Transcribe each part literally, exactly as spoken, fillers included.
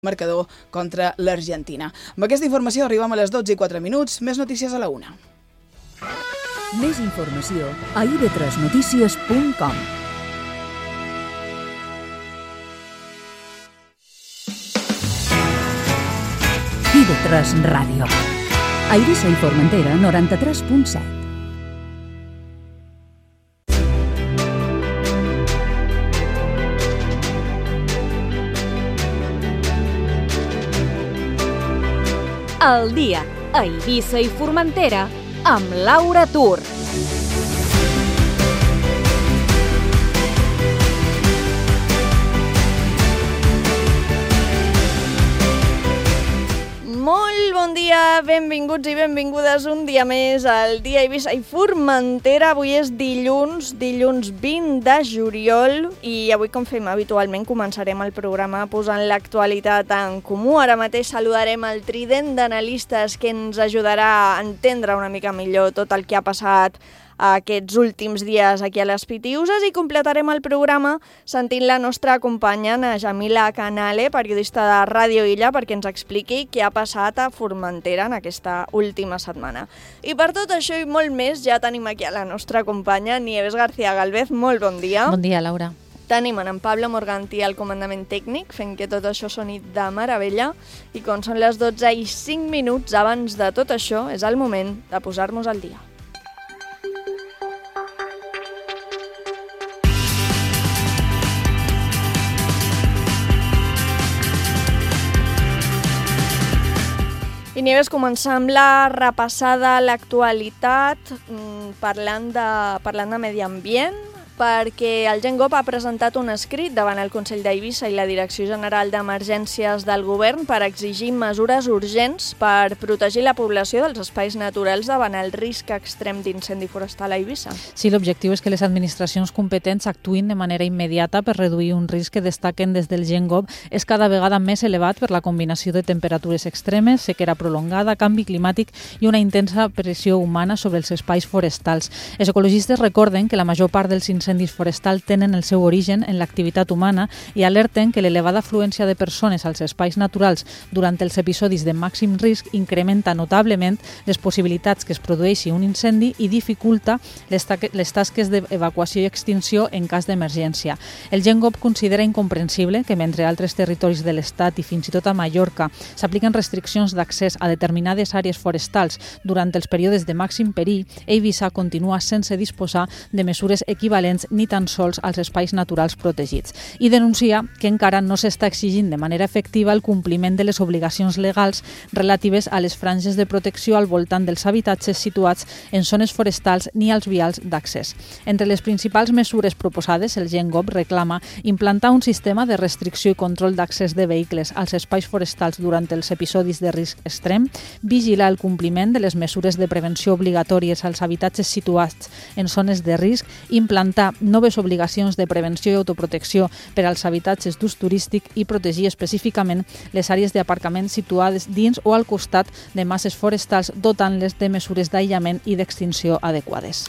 marcador contra l'Argentina. Amb aquesta informació arribem a les dotze i quatre minuts. Més notícies a la una. Més informació a i ve tres notícies punt com. i ve tres Ràdio. A Eivissa i Formentera, noranta-tres punt set. El dia a Eivissa i Formentera amb Laura Tur. Molt bon dia, benvinguts i benvingudes un dia més al dia a Eivissa i Formentera. Avui és dilluns, dilluns vint de juliol i avui, com fem habitualment, començarem el programa posant l'actualitat en comú. Ara mateix saludarem el trident d'analistes que ens ajudarà a entendre una mica millor tot el que ha passat aquests últims dies aquí a les Pitiuses i completarem el programa sentint la nostra companya Jamila Canale, periodista de Ràdio Illa, perquè ens expliqui què ha passat a Formentera en aquesta última setmana. I per tot això i molt més ja tenim aquí a la nostra companya Nieves García Galvez. Molt bon dia. Bon dia, Laura. Tenim en Pablo Morganti al comandament tècnic, fent que tot això soni de meravella. I com són les dotze i cinc minuts abans de tot això, és el moment de posar-nos al dia. I Nieves, començar amb la repassada a l'actualitat, parlant de, parlant de medi ambient, perquè el GenGov ha presentat un escrit davant el Consell d'Eivissa i la Direcció General d'Emergències del Govern per exigir mesures urgents per protegir la població dels espais naturals davant el risc extrem d'incendi forestal a Eivissa. Sí, l'objectiu és que les administracions competents actuïn de manera immediata per reduir un risc que destaquen des del GenGov és cada vegada més elevat per la combinació de temperatures extremes, sequera prolongada, canvi climàtic i una intensa pressió humana sobre els espais forestals. Els ecologistes recorden que la major part dels incendis incendis forestals tenen el seu origen en l'activitat humana i alerten que l'elevada afluència de persones als espais naturals durant els episodis de màxim risc incrementa notablement les possibilitats que es produeixi un incendi i dificulta les, les tasques d'evacuació i extinció en cas d'emergència. El GenGov considera incomprensible que mentre a altres territoris de l'Estat i fins i tot a Mallorca s'apliquen restriccions d'accés a determinades àrees forestals durant els períodes de màxim perill, Eivissa continua sense disposar de mesures equivalents ni tan sols als espais naturals protegits, i denuncia que encara no s'està exigint de manera efectiva el compliment de les obligacions legals relatives a les franges de protecció al voltant dels habitatges situats en zones forestals ni als vials d'accés. Entre les principals mesures proposades, el GenGov reclama implantar un sistema de restricció i control d'accés de vehicles als espais forestals durant els episodis de risc extrem, vigilar el compliment de les mesures de prevenció obligatòries als habitatges situats en zones de risc, implantar noves obligacions de prevenció i autoprotecció per als habitatges d'ús turístic i protegir específicament les àrees d'aparcament situades dins o al costat de masses forestals, dotant-les de mesures d'aïllament i d'extinció adequades.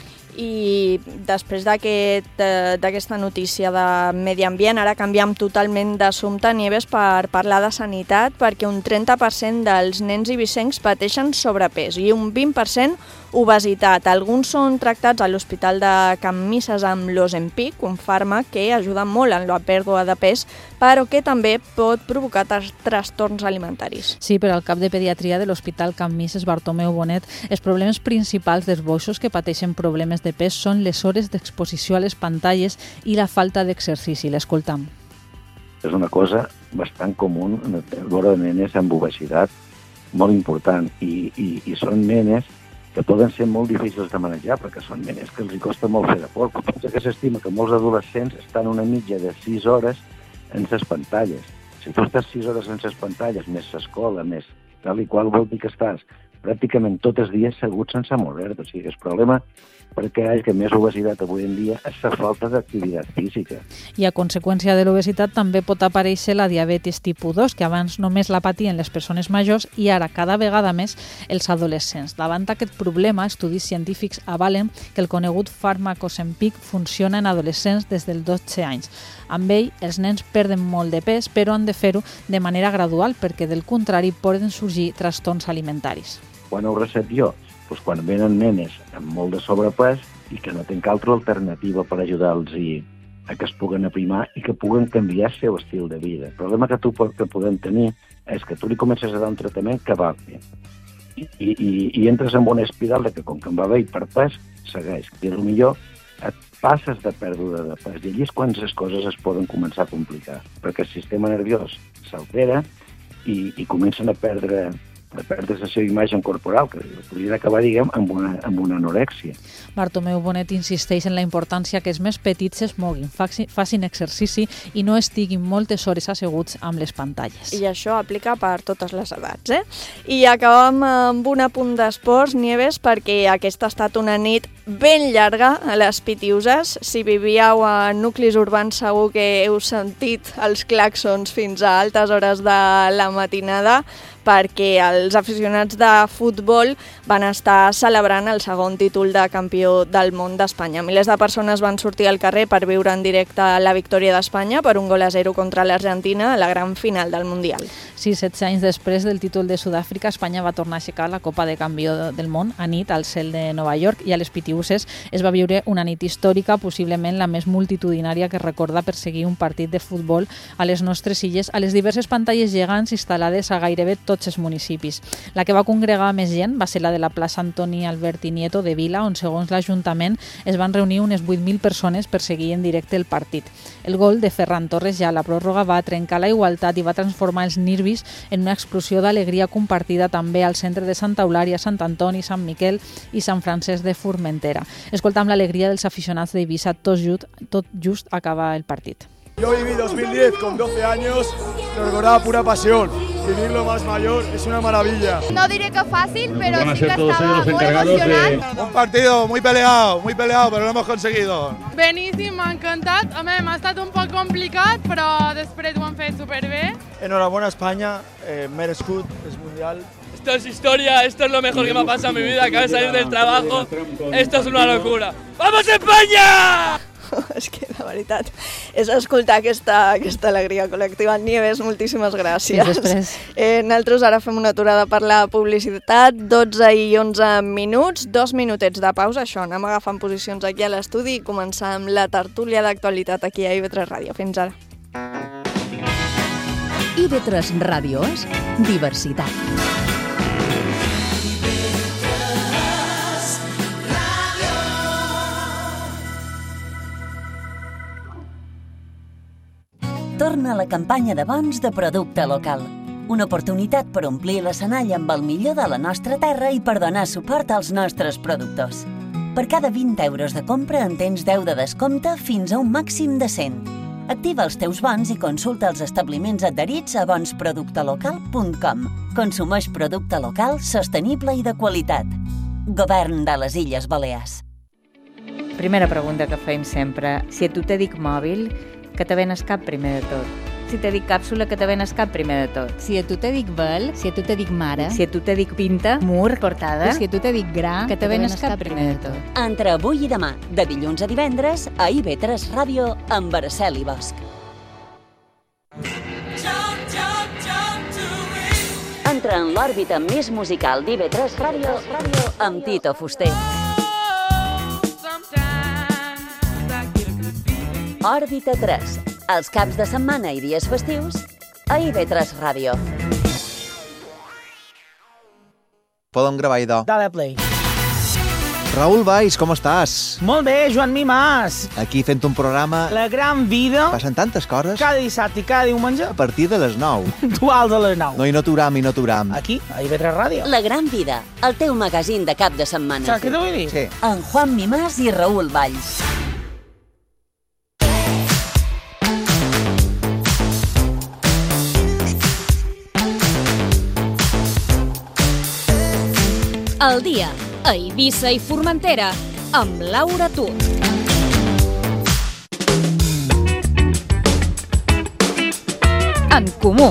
I després d'aquest, d'aquesta notícia de medi ambient, ara canviem totalment d'assumpte, Nieves, per parlar de sanitat, perquè un trenta per cent dels nens eivissencs pateixen sobrepès i un vint per cent obesitat. Alguns són tractats a l'Hospital de Can Misses amb l'Ozempic, un fàrmac que ajuda molt en la pèrdua de pes, però que també pot provocar trastorns alimentaris. Sí, per al cap de pediatria de l'Hospital Can Misses Bartomeu Bonet, els problemes principals dels boixos que pateixen problemes de pes són les hores d'exposició a les pantalles i la falta d'exercici. L'escoltam. És una cosa bastant comú veure nenes amb obesitat, molt important, i, i, i són nenes que poden ser molt difícils de manejar perquè són nenes que els costa molt fer de por. Pensa que s'estima que molts adolescents estan una mitja de sis hores en les pantalles. Si tu estàs sis hores en les pantalles, més l'escola, més tal i qual, vol dir que estàs pràcticament tots els dies segut sense moure-te. O sigui, el problema perquè hi ha més obesitat avui en dia és la falta d'activitat física. I a conseqüència de l'obesitat també pot aparèixer la diabetis tipus dos, que abans només la patien les persones majors i ara cada vegada més els adolescents. Davant d'aquest problema, estudis científics avalen que el conegut fàrmac Ozempic funciona en adolescents des dels dotze anys. Amb ell, els nens perden molt de pes, però han de fer-ho de manera gradual, perquè del contrari poden sorgir trastorns alimentaris. Quan ho recep jo? Doncs quan venen nenes amb molt de sobrepès i que no tenen altra alternativa per ajudar-los a que es puguen aprimar i que puguen canviar el seu estil de vida. El problema que, tu, que podem tenir és que tu li comences a dar un tractament que va bé i, i, i entres en una espiral de que com que em va bé i per pes, segueix. I potser et passes de pèrdua de pes i allí és quan les coses es poden començar a complicar, perquè el sistema nerviós s'altera i, i comencen a perdre de perdre la seva imatge corporal, que podrien acabar, diguem, amb una, amb una anorèxia. Bartomeu Bonet insisteix en la importància que els més petits es moguin, facin exercici i no estiguin moltes hores asseguts amb les pantalles. I això aplica per totes les edats, eh? I acabem amb un apunt d'esports, Nieves, perquè aquesta ha estat una nit ben llarga a les Pitiuses. Si vivíeu a nuclis urbans segur que heu sentit els clàxons fins a altes hores de la matinada, perquè els aficionats de futbol van estar celebrant el segon títol de campió del món d'Espanya. Milers de persones van sortir al carrer per viure en directe la victòria d'Espanya per un gol a zero contra l'Argentina a la gran final del Mundial. Sí, setze anys després del títol de Sud-àfrica, Espanya va tornar a aixecar la Copa de Campió del món a nit al cel de Nova York i a les Pitiuses es va viure una nit històrica, possiblement la més multitudinària que recorda per seguir un partit de futbol a les nostres illes, a les diverses pantalles gegants instal·lades a gairebé tots els municipis. La que va congregar més gent va ser la de la plaça Antoni Alberti Nieto de Vila, on segons l'Ajuntament es van reunir unes vuit mil persones per seguir en directe el partit. El gol de Ferran Torres ja a la pròrroga va trencar la igualtat i va transformar els nervis en una explosió d'alegria compartida també al centre de Santa Eulària, Sant Antoni, Sant Miquel i Sant Francesc de Formentera. Escoltam l'alegria dels aficionats d'Eivissa tot just, tot just acabar el partit. Yo viví dos mil diez con doce años, lo recordaba pura pasión. Vivirlo más mayor es una maravilla. No diré que fácil, pero Van a sí ser que todos estaba ellos los muy encargados emocionante. de... Un partido muy peleado, muy peleado, pero lo hemos conseguido. Beníssim, m'ha encantat. A mi m'ha estat un poc complicat, però després ho han fet superbé. Enhorabuena a España, eh, merescut, es mundial. Esto es historia, esto es lo mejor que me ha pasado en mi vida, acabo de salir del trabajo, esto es una locura. ¡Vamos España! És que la veritat és escoltar aquesta, aquesta alegria col·lectiva. Nieves, moltíssimes gràcies. Fins després. Eh, nosaltres ara fem una aturada per la publicitat, dotze i onze minuts, dos minutets de pausa, això, anem agafant posicions aquí a l'estudi i començar amb la tertúlia d'actualitat aquí a I V tres Ràdio. Fins ara. I V tres Ràdio és diversitat. Torna la campanya de bons de producte local. Una oportunitat per omplir l'escenari amb el millor de la nostra terra i per donar suport als nostres productors. Per cada vint euros de compra en tens deu de descompte fins a un màxim de cent. Activa els teus bons i consulta els establiments adherits a bons producte local punt com. Consumeix producte local, sostenible i de qualitat. Govern de les Illes Balears. Primera pregunta que fem sempre. Si a tu te dic mòbil, que te ven al cap primer de tot. Si te dic càpsula, que te ven al cap primer de tot. Si a tu te dic vel, si a tu te dic mare, si a tu te dic pinta, mur, portada, i si a tu te dic gra, que te ven al cap primer de tot. Entre avui i demà, de dilluns a divendres, a I V tres Ràdio, amb Araceli Bosch. Entra en l'òrbita més musical d'I V tres Ràdio, amb Tito Fuster. Òrbita tres, els caps de setmana i dies festius, a I V tres Ràdio. Podem gravar, idò. Dale play. Raül Valls, com estàs? Molt bé, Joan Mimàs. Aquí fent un programa... La gran vida. Passen tantes coses. Cada dissabte i cada diumenge. A partir de les nou. Puntuals a les nou. No, i no t'uram, i no t'uram. Aquí, a I V tres Ràdio. La gran vida, el teu magazín de cap de setmana. Saps què t'ho vull dir? Sí. En Juan Mimàs i Raül Valls. El dia a Eivissa i Formentera amb Laura Tut. En Comú.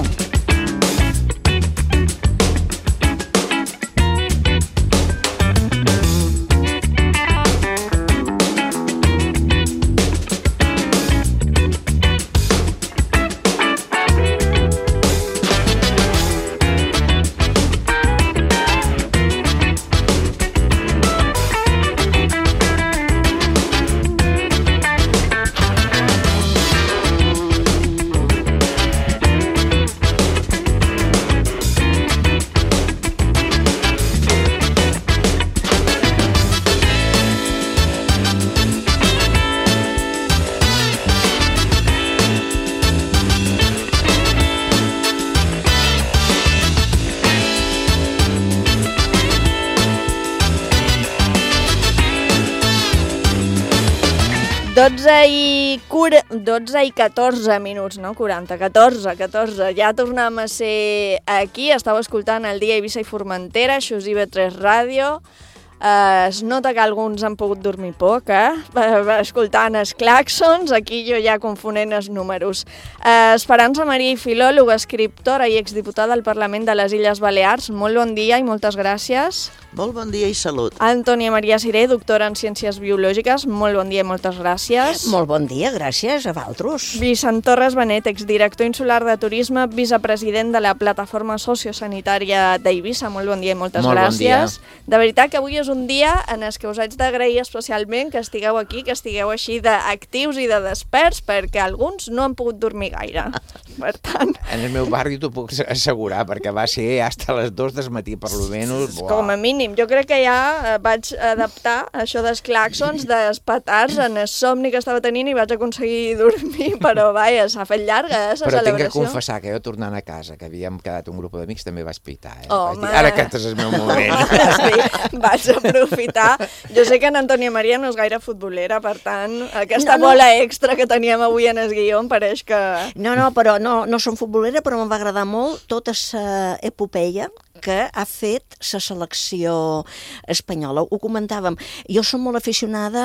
dotze i, cura... dotze i catorze minuts, no? quaranta, catorze, catorze. Ja tornem a ser aquí. Estàu escoltant el Dia Eivissa i Formentera, això és I V tres Ràdio. Uh, es nota que alguns han pogut dormir poc, eh? Uh, escoltant els claxons, aquí jo ja confonent els números. Uh, Esperança Maria, filòloga, escriptora i exdiputada al Parlament de les Illes Balears, molt bon dia i moltes gràcies. Molt bon dia i salut. Antònia Maria Siré, doctora en Ciències Biològiques, molt bon dia i moltes gràcies. Molt bon dia, gràcies a vosaltres. Vicent Torres Benet, exdirector insular de Turisme, vicepresident de la Plataforma Sociosanitària d'Eivissa, molt bon dia i moltes molt gràcies. Bon dia. De veritat que avui és un dia en el que us haig d'agrair especialment que estigueu aquí, que estigueu així d'actius i de desperts, perquè alguns no han pogut dormir gaire. Per tant... En el meu barri t'ho puc assegurar, perquè va ser hasta les dos del matí, per lo menys. Com a mínim. Jo crec que ja vaig adaptar això dels claxons, dels petards, en el somni que estava tenint i vaig aconseguir dormir, però vaja, s'ha fet llarga, eh, la però celebració. Però tinc que confessar que jo tornant a casa, que havíem quedat un grup d'amics, també vaig pitar. Eh? Home. Vaig dir, ara aquest és el meu moment. Sí, vaig aprofitar. Jo sé que en Antònia Maria no és gaire futbolera, per tant, aquesta no, no. bola extra que teníem avui en el guió em pareix que... No, no, però no, no som futbolera, però em va agradar molt tota la epopeia que ha fet la selecció espanyola. Ho comentàvem. Jo som molt aficionada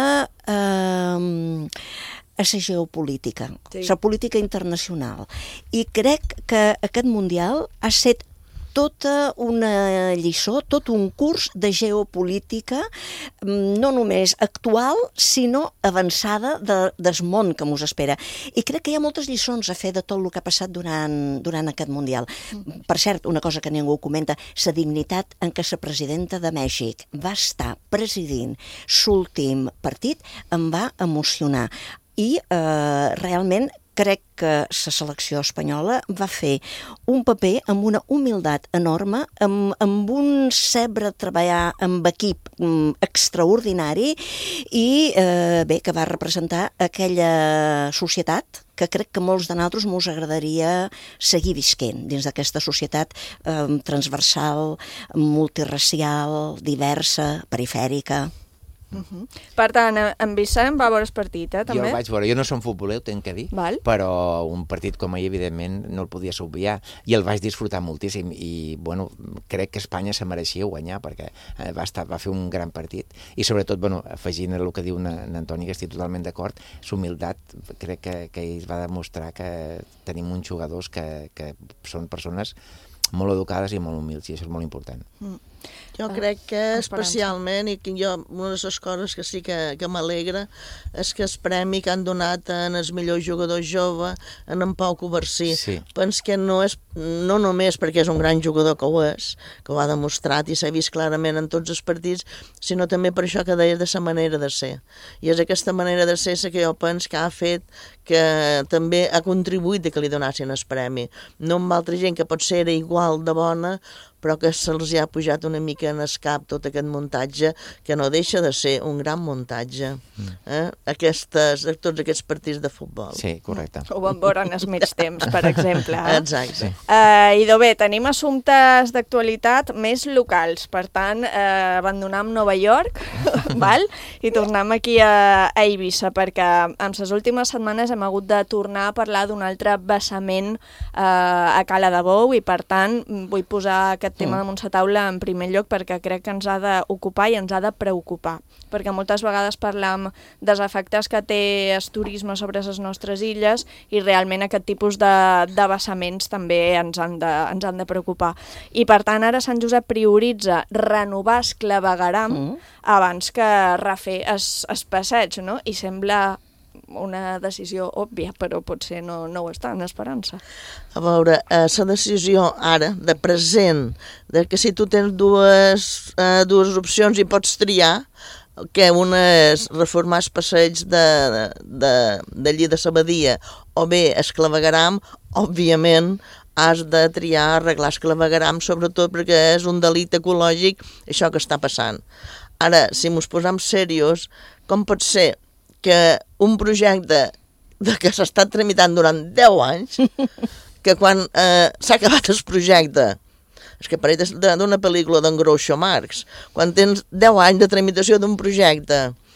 eh, a la geopolítica, sí. La política internacional. I crec que aquest Mundial ha estat tota una lliçó, tot un curs de geopolítica, no només actual, sinó avançada de, del món que mos espera. I crec que hi ha moltes lliçons a fer de tot el que ha passat durant, durant aquest Mundial. Per cert, una cosa que ningú comenta, la dignitat en què la presidenta de Mèxic va estar presidint l'últim partit em va emocionar. I eh, realment crec que la selecció espanyola va fer un paper amb una humilitat enorme, amb, amb un saber treballar amb equip um, extraordinari i eh, bé, que va representar aquella societat que crec que molts de nosaltres mos agradaria seguir visquent dins d'aquesta societat eh, transversal, multiracial, diversa, perifèrica. Uh-huh. Per tant, en Vicent va veure el partit, eh, també? Jo el vaig veure, jo no som futboler, ho tenc que dir, Val. Però un partit com ahir, evidentment, no el podia obviar, i el vaig disfrutar moltíssim, i, bueno, crec que Espanya se mereixia guanyar, perquè va, estar, va fer un gran partit, i sobretot, bueno, afegint el que diu n'Antoni, que estic totalment d'acord, l'humilitat, crec que, que ell va demostrar que tenim uns jugadors que, que són persones molt educades i molt humils, i això és molt important. Mm. Jo crec que especialment, i jo, una de les coses que sí que, que m'alegra és que el premi que han donat en el millor jugador jove, en en Pau Covarsí, sí. Penso que no és no només perquè és un gran jugador que ho és, que ho ha demostrat i s'ha vist clarament en tots els partits, sinó també per això que deies de la manera de ser. I és aquesta manera de ser la que jo penso que ha fet que també ha contribuït a que li donassin el premi. No amb altra gent que potser era igual de bona, però que se'ls ha pujat una mica en el cap tot aquest muntatge, que no deixa de ser un gran muntatge. Eh? Aquestes, tots aquests partits de futbol. Sí, correcte. Ho vam veure en els mig temps, per exemple. Eh? Exacte. Uh, I bé, tenim assumptes d'actualitat més locals. Per tant, uh, abandonem Nova York val? I tornem aquí a, a Eivissa, perquè en les últimes setmanes hem hagut de tornar a parlar d'un altre vessament uh, a Cala de Bou, i per tant vull posar aquest tema damunt la taula en primer lloc perquè crec que ens ha d'ocupar i ens ha de preocupar, perquè moltes vegades parlam dels efectes que té el turisme sobre les nostres illes i realment aquest tipus de, de vessaments també ens han, de, ens han de preocupar. I per tant ara Sant Josep prioritza renovar el clavegueram mm. abans que refer el passeig, no? I sembla una decisió òbvia, però potser no, no ho està en esperança. A veure, eh, la decisió ara, de present, de que si tu tens dues, eh, dues opcions i pots triar, que una és reformar el passeig d'allí de, de, de, de Sabadia o bé el clavegueram, òbviament has de triar arreglar el clavegueram, sobretot perquè és un delicte ecològic això que està passant. Ara, si mos posam serios, com pot ser que un projecte de que s'ha estat tramitant durant deu anys, que quan eh, s'ha acabat el projecte, és que pareix d'una pel·lícula d'en Groucho Marx, quan tens deu anys de tramitació d'un projecte,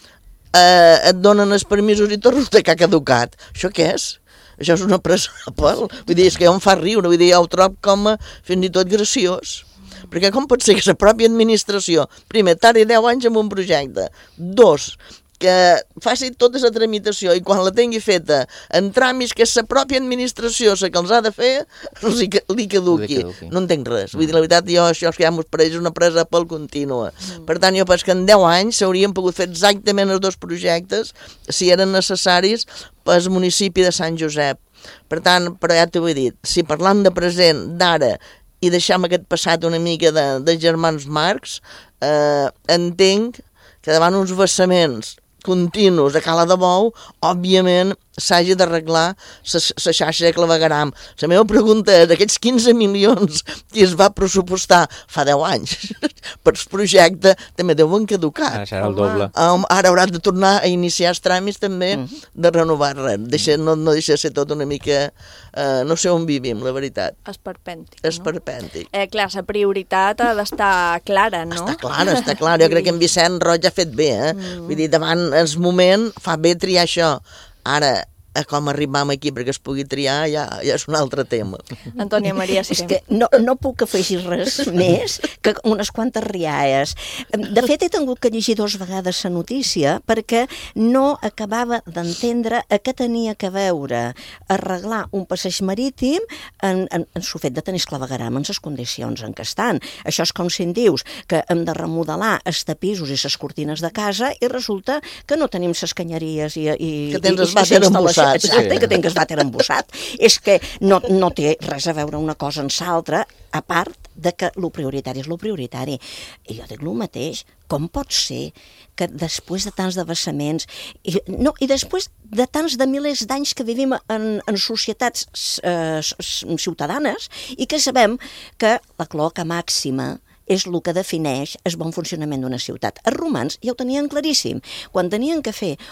eh, et donen els permisos i tot resulta que ha caducat. Això què és? Això és una presa de pèl. Vull dir, és que ja em fa riure, vull dir, ja ho trobo com a fins i tot graciós. Perquè com pot ser que la pròpia administració, primer, tardi deu anys en un projecte, dos, que faci tota la tramitació i quan la tingui feta en tràmits que és la pròpia administració la que els ha de fer, li, li caduqui. No entenc res. Vull dir, la veritat, jo, això que ja m'ho pareix una presa pel contínua. Mm. Per tant, jo penso que en deu anys s'haurien pogut fer exactament els dos projectes si eren necessaris pel municipi de Sant Josep. Per tant, però ja t'ho he dit, si parlant de present, d'ara, i deixem aquest passat una mica de, de germans Marx, eh, entenc que davant uns vessaments continus a Cala de Bou, òbviament s'hagi d'arreglar la xarxa de clavegueram. La meva pregunta és, aquests quinze milions que es va pressupostar fa deu anys per el projecte també deuen caducar. Ara serà el doble. Um, ara hauran de tornar a iniciar els tràmits també de renovar res. Deixa, no, no deixa de ser tot una mica... Uh, no sé on vivim, la veritat. Esperpèntic. Esperpèntic. Eh, clar, la prioritat ha d'estar clara, no? Està clara, està clara. Jo crec que en Vicent Roig ha fet bé, eh? Mm. Vull dir, davant el moment fa bé triar això. Ara, a com arribam aquí perquè es pugui triar ja, ja és un altre tema. Antònia Maria, sí. És que no, no puc afegir res més que unes quantes rialles. De fet, he tingut que llegir dues vegades la notícia perquè no acabava d'entendre a què tenia que veure arreglar un passeig marítim en, en, en el fet de tenir clavegueram en les condicions en què estan. Això és com si em dius que hem de remodelar els tapissos i les cortines de casa i resulta que no tenim les canyeries i, i, que tens i, el vàter embussat. Exacte, sí. Que tens el vàter embussat. És que no, no té res a veure una cosa amb l'altra, a part de que lo prioritari és lo prioritari. I jo dic el mateix, com pot ser que després de tants de vessaments i, no, i després de tants de milers d'anys que vivim en, en societats eh, ciutadanes i que sabem que la cloaca màxima és el que defineix el bon funcionament d'una ciutat. Els romans ja ho tenien claríssim. Quan tenien que fer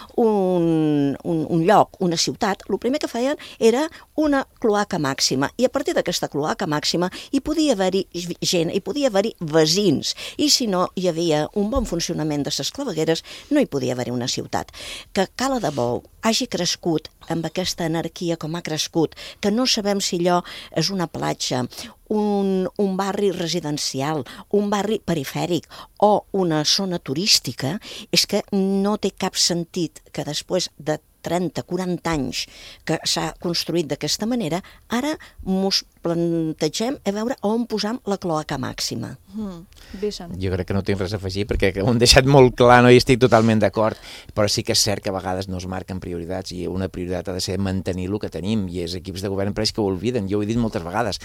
un, un, un lloc, una ciutat, el primer que feien era una cloaca màxima. I a partir d'aquesta cloaca màxima hi podia haver-hi gent, hi podia haver-hi veïns. I si no hi havia un bon funcionament de les clavegueres, no hi podia haver-hi una ciutat. Que Cala de Bou hagi crescut amb aquesta anarquia com ha crescut, que no sabem si allò és una platja, un, un barri residencial, un barri perifèric o una zona turística, és que no té cap sentit que després de trenta, quaranta anys que s'ha construït d'aquesta manera, ara mos plantegem a veure on posam la cloaca màxima. Mm. Vicent. Jo crec que no tinc res a afegir perquè ho han deixat molt clar, no hi estic totalment d'acord, però sí que és cert que a vegades no es marquen prioritats i una prioritat ha de ser mantenir el que tenim i els equips de govern pareix que ho obliden. Jo ho he dit moltes vegades.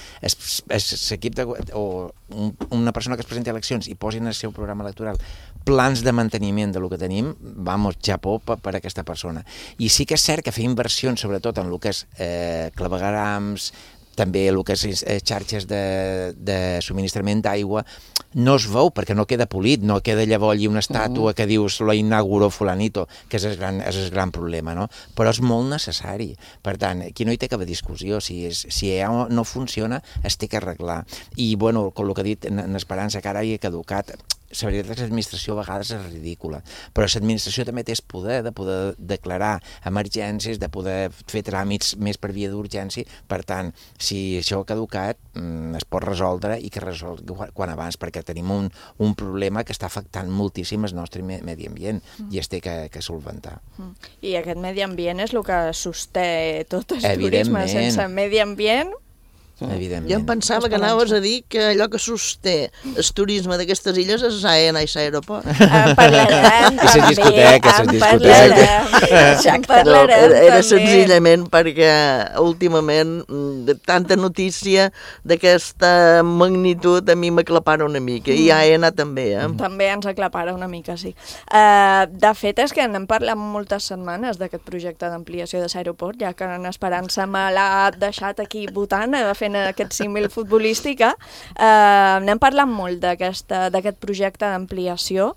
L'equip de o un, una persona que es presenti a eleccions i posin al seu programa electoral plans de manteniment del que tenim, vamos, Japó per, per aquesta persona. I sí que és cert que fer inversions, sobretot en el que és eh, claveguerams, també el que és eh, xarxes de, de subministrament d'aigua, no es veu perquè no queda polit, no queda llavors una estàtua que dius lo inauguró fulanito, que és el gran, és el gran problema, no? Però és molt necessari. Per tant, aquí no hi té cap discussió. Si, és, si ja no funciona, es té que arreglar. I, bueno, com el que ha dit en, en Esperança, que ara hi ha caducat, la veritat és que l'administració a vegades és ridícula, però l'administració també té el poder de poder declarar emergències, de poder fer tràmits més per via d'urgència. Per tant, si això ha caducat, es pot resoldre i que resolgui quan abans, perquè tenim un, un problema que està afectant moltíssim el nostre medi ambient mm. i es té que, que solventar. Mm. I aquest medi ambient és el que sosté tot el turisme. Sense medi ambient... Evidentment. Jo em pensava que anaves a dir que allò que sosté el turisme d'aquestes illes és Aena i l'aeroport. En parlarem també. I les discoteques, les discoteques. En parlarem també. Era també. senzillament perquè últimament de tanta notícia d'aquesta magnitud a mi m'aclapara una mica. I Aena també, eh? També ens aclapara una mica, sí. Uh, de fet, és que n'hem parlat moltes setmanes d'aquest projecte d'ampliació de l'aeroport, ja que en Esperança me l'ha deixat aquí votant, de fent aquest símil futbolística. Eh, n'hem parlat molt d'aquest projecte d'ampliació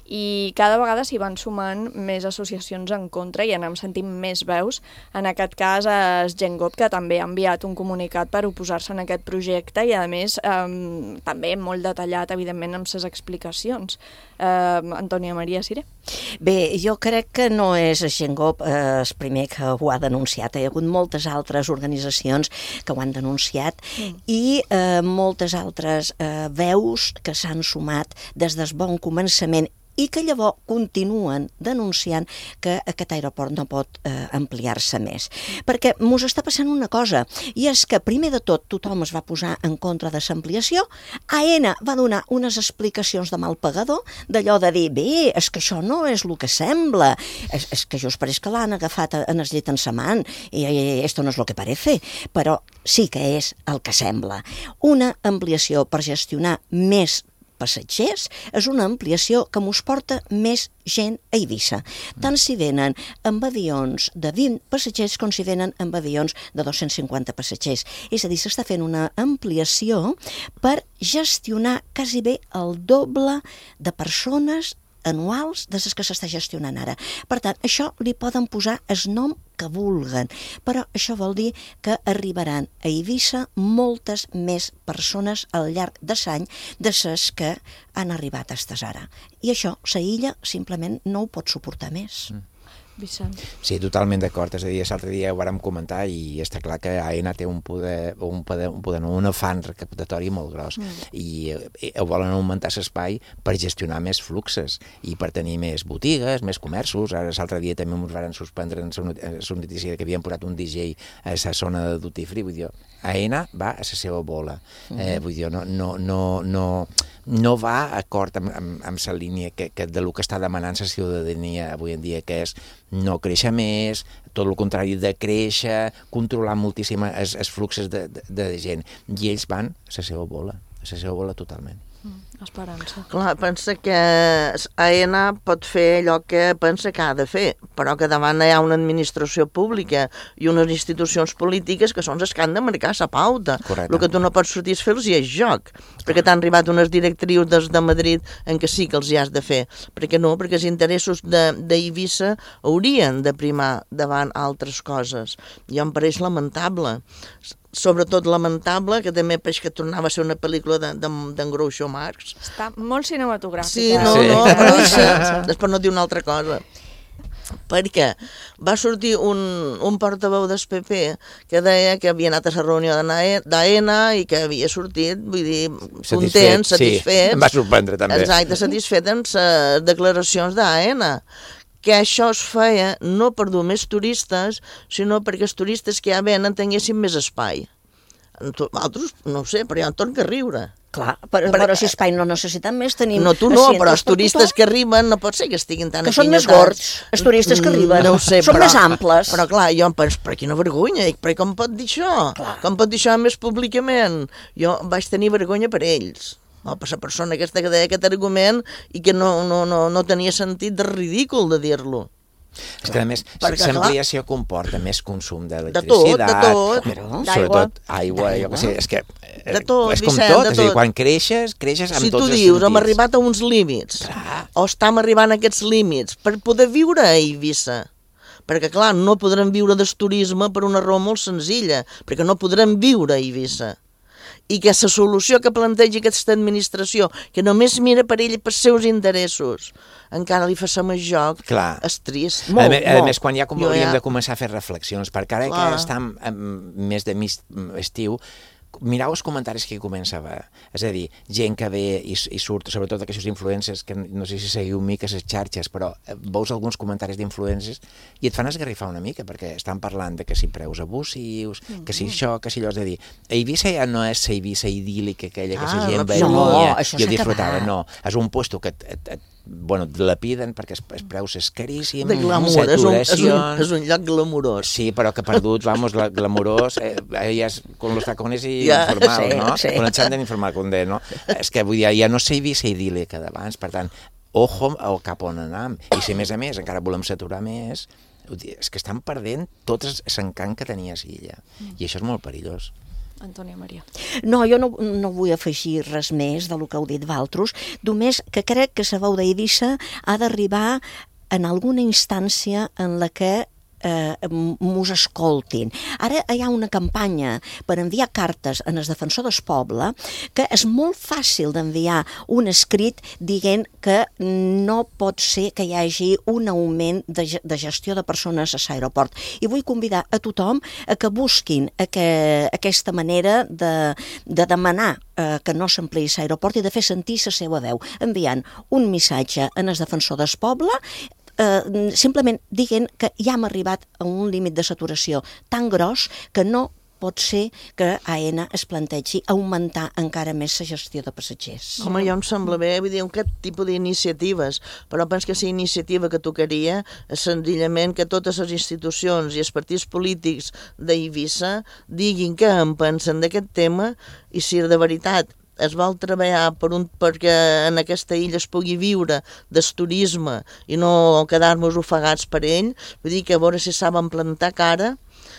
i cada vegada s'hi van sumant més associacions en contra i anem sentint més veus. En aquest cas, es Gengop, que també ha enviat un comunicat per oposar-se en aquest projecte i, a més, eh, també molt detallat, evidentment, amb ses explicacions. Eh, Antònia Maria Siré. Bé, jo crec que no és Gengop eh, el primer que ho ha denunciat. Hi ha hagut moltes altres organitzacions que ho han denunciat mm. i eh, moltes altres eh, veus que s'han sumat des del bon començament i que llavors continuen denunciant que aquest aeroport no pot eh, ampliar-se més. Perquè mos està passant una cosa, i és que primer de tot tothom es va posar en contra de l'ampliació, AENA va donar unes explicacions de mal pagador, d'allò de dir, bé, és que això no és el que sembla, és, és que just pareix que l'han agafat en el llit en sa man, i, i esto no és lo que parece, però sí que és el que sembla. Una ampliació per gestionar més passatgers és una ampliació que mos porta més gent a Eivissa. Tant si venen amb avions de vint passatgers com si venen amb avions de dos-cents cinquanta passatgers. És a dir, s'està fent una ampliació per gestionar quasi bé el doble de persones anuals de les que s'està gestionant ara. Per tant, això li poden posar el nom que vulguen, però això vol dir que arribaran a Eivissa moltes més persones al llarg de l'any de les que han arribat a estes ara. I això, la illa simplement no ho pot suportar més. Mm. Vicent. Sí, totalment d'acord. És a dir, l'altre dia ho vàrem comentar i està clar que AENA té un poder, un poder, un poder no, un afany recaptatori molt gros mm. i, i volen augmentar l'espai per gestionar més fluxes i per tenir més botigues, més comerços. Ara l'altre dia també ens van suspendre en la notícia que havien posat un D J a la zona de duty free. Vull dir, AENA va a la seva bola. Mm. Eh, vull dir, no, no, no, no, no va acord amb, amb, amb la línia que, que de lo que està demanant la ciutadania avui en dia, que és no créixer més, tot el contrari de créixer, controlar moltíssim els, els fluxos de, de, de gent. I ells van a la seva bola, a la seva bola totalment. Mm, esperança. Clar, pensa que AENA pot fer allò que pensa que ha de fer, però que davant hi ha una administració pública i unes institucions polítiques que són les que han de marcar la pauta. Correcte. El que tu no pots sortir és fer-los i és joc, perquè t'han arribat unes directrius des de Madrid en què sí que els hi has de fer. Perquè no, perquè els interessos d'Eivissa haurien de primar davant altres coses. I em pareix lamentable. Sobretot lamentable, que també pareix que tornava a ser una pel·lícula d'en Groucho Marx. Està molt cinematogràfica. Sí, no, sí. no, però sí, després no diu una altra cosa. Perquè va sortir un, un portaveu del P P que deia que havia anat a la reunió d'AENA i que havia sortit, vull dir, content, satisfet. Sí, em va sorprendre també. Exacte, satisfet amb les declaracions d'AENA, que això es feia no per dur més turistes, sinó perquè els turistes que ja venen tinguessin més espai. Altres, no ho sé, però hi ha un torn que riure. Clar, però, però, però si espai no necessitem més, tenim... No, tu no, però els turistes que arriben no pot ser que estiguin tan que són més gords, els turistes que arriben, no ho sé, són però, més amples. Però clar, jo em penso, però quina vergonya, dic, però com pot dir això? Clar. Com pot dir això més públicament? Jo vaig tenir vergonya per ells. No, per la persona aquesta que deia aquest argument i que no, no, no, no tenia sentit de ridícul de dir-lo. És que a més, l'ampliació comporta més consum d'electricitat, de tot, de tot, sobretot aigua, jo què sé, és que de tot, és com Vicent, tot, de és a dir, tot. quan creixes, creixes amb si tots els sentits. Si tu dius, sentits. hem arribat a uns límits, clar. O estem arribant a aquests límits per poder viure a Eivissa, perquè clar, no podrem viure del turisme per una raó molt senzilla, perquè no podrem viure a Eivissa. I que la solució que planteja aquesta administració, que només mira per ell i pels seus interessos, encara li fa més joc, clar. És trist. Molt, a, més, molt. a més, quan ja com jo hauríem ja... de començar a fer reflexions, perquè ara clar. que estem més de mig estiu, mireu els comentaris que començava, és a dir, gent que ve i, i surt, sobretot aquests influencers, que no sé si seguiu mica les xarxes, però veus alguns comentaris d'influencers i et fan esgarrifar una mica, perquè estan parlant de que si preus abusius, mm-hmm. que si això, que si allò, és a dir, Eivissa ja no és la Eivissa idíl·lica aquella que la ah, gent no, venia no, i ho disfrutava, no, és un puesto que et, et, et bueno, la piden perquè els preus és caríssim, de glamour, és un, és, un, és un lloc glamurós. Sí, però que perdut, vamos, la, glamurós, eh, ja és con los tacones i ja, informal, sí, no? Sí. Con el xandall informal, com de, no? És que vull dir, ja no sé Eivissa idíl·lica d'abans, per tant, ojo o cap on anam. I si a més a més encara volem saturar més, és que estan perdent tot l'encant que tenia l'illa. I això és molt perillós. Antònia Maria. No, jo no, no vull afegir res més del que heu dit vosaltres, només que crec que la veu d'Eivissa ha d'arribar en alguna instància en la que eh, mos escoltin. Ara hi ha una campanya per enviar cartes en el defensor del poble que és molt fàcil d'enviar un escrit dient que no pot ser que hi hagi un augment de, de gestió de persones a l'aeroport. I vull convidar a tothom a que busquin a que, aquesta manera de, de demanar eh, que no s'ampliï l'aeroport i de fer sentir la seva veu, enviant un missatge en el defensor del poble Uh, simplement diguent que ja hem arribat a un límit de saturació tan gros que no pot ser que AENA es plantegi augmentar encara més la gestió de passatgers. Home, jo em sembla bé, vull dir, aquest tipus d'iniciatives, però penso que la iniciativa que tocaria és senzillament que totes les institucions i els partits polítics d'Eivissa diguin què en pensen d'aquest tema i si de veritat es vol treballar per un, perquè en aquesta illa es pugui viure del turisme i no quedar-nos ofegats per ell, vull dir que a veure si saben plantar cara,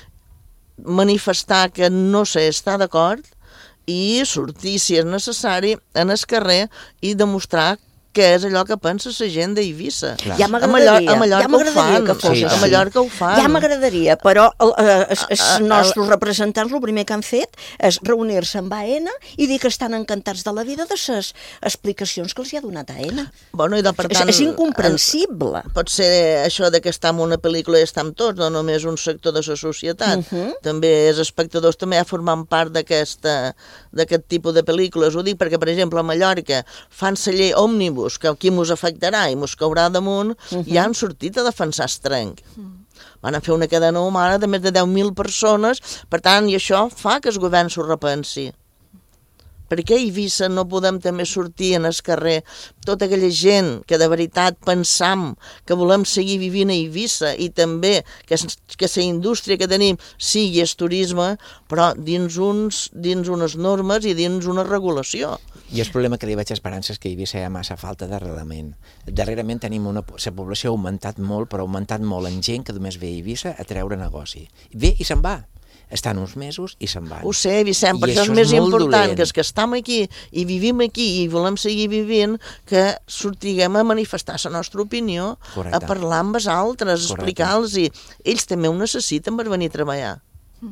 manifestar que no sé, està d'acord i sortir, si és necessari, en el carrer i demostrar què és allò que pensa la gent d'Eivissa. Ja m'agradaria, a Mallorca, ja m'agradaria que fos sí, així. A Mallorca ho fan. Ja m'agradaria, però eh, els, els nostres representants el primer que han fet és reunir-se amb AENA i dir que estan encantats de la vida de les explicacions que els hi ha donat AENA. Bueno, i de, per tant, és, és incomprensible. Pot ser això de que està en una pel·lícula i estem tots, no només un sector de la societat. Uh -huh. També els espectadors també ja formen part d'aquest tipus de pel·lícules. Ho dic perquè, per exemple, a Mallorca fan la llei òmnibus que aquí mos afectarà i mos caurà damunt, uh-huh. ja han sortit a defensar el trenc. Uh-huh. Van a fer una cadena humana de més de deu mil persones, per tant, i això fa que el govern s'ho repensi. Per què a Eivissa no podem també sortir en el carrer tota aquella gent que de veritat pensam que volem seguir vivint a Eivissa i també que, que la indústria que tenim sigui el turisme, però dins, uns, dins unes normes i dins una regulació. I el problema que li vaig a Esperança és que a Eivissa hi ha massa falta d'arrelament. Darrerament tenim una... La població ha augmentat molt, però ha augmentat molt en gent que només ve a Eivissa a treure negoci. Ve i se'n va. Estan uns mesos i se'n van. Ho sé, Vicent, però això és més important, que és que estem aquí i vivim aquí i volem seguir vivint, que sortiguem a manifestar la nostra opinió, Correcte. A parlar amb els altres, explicar-los, i ells també ho necessiten per venir a treballar.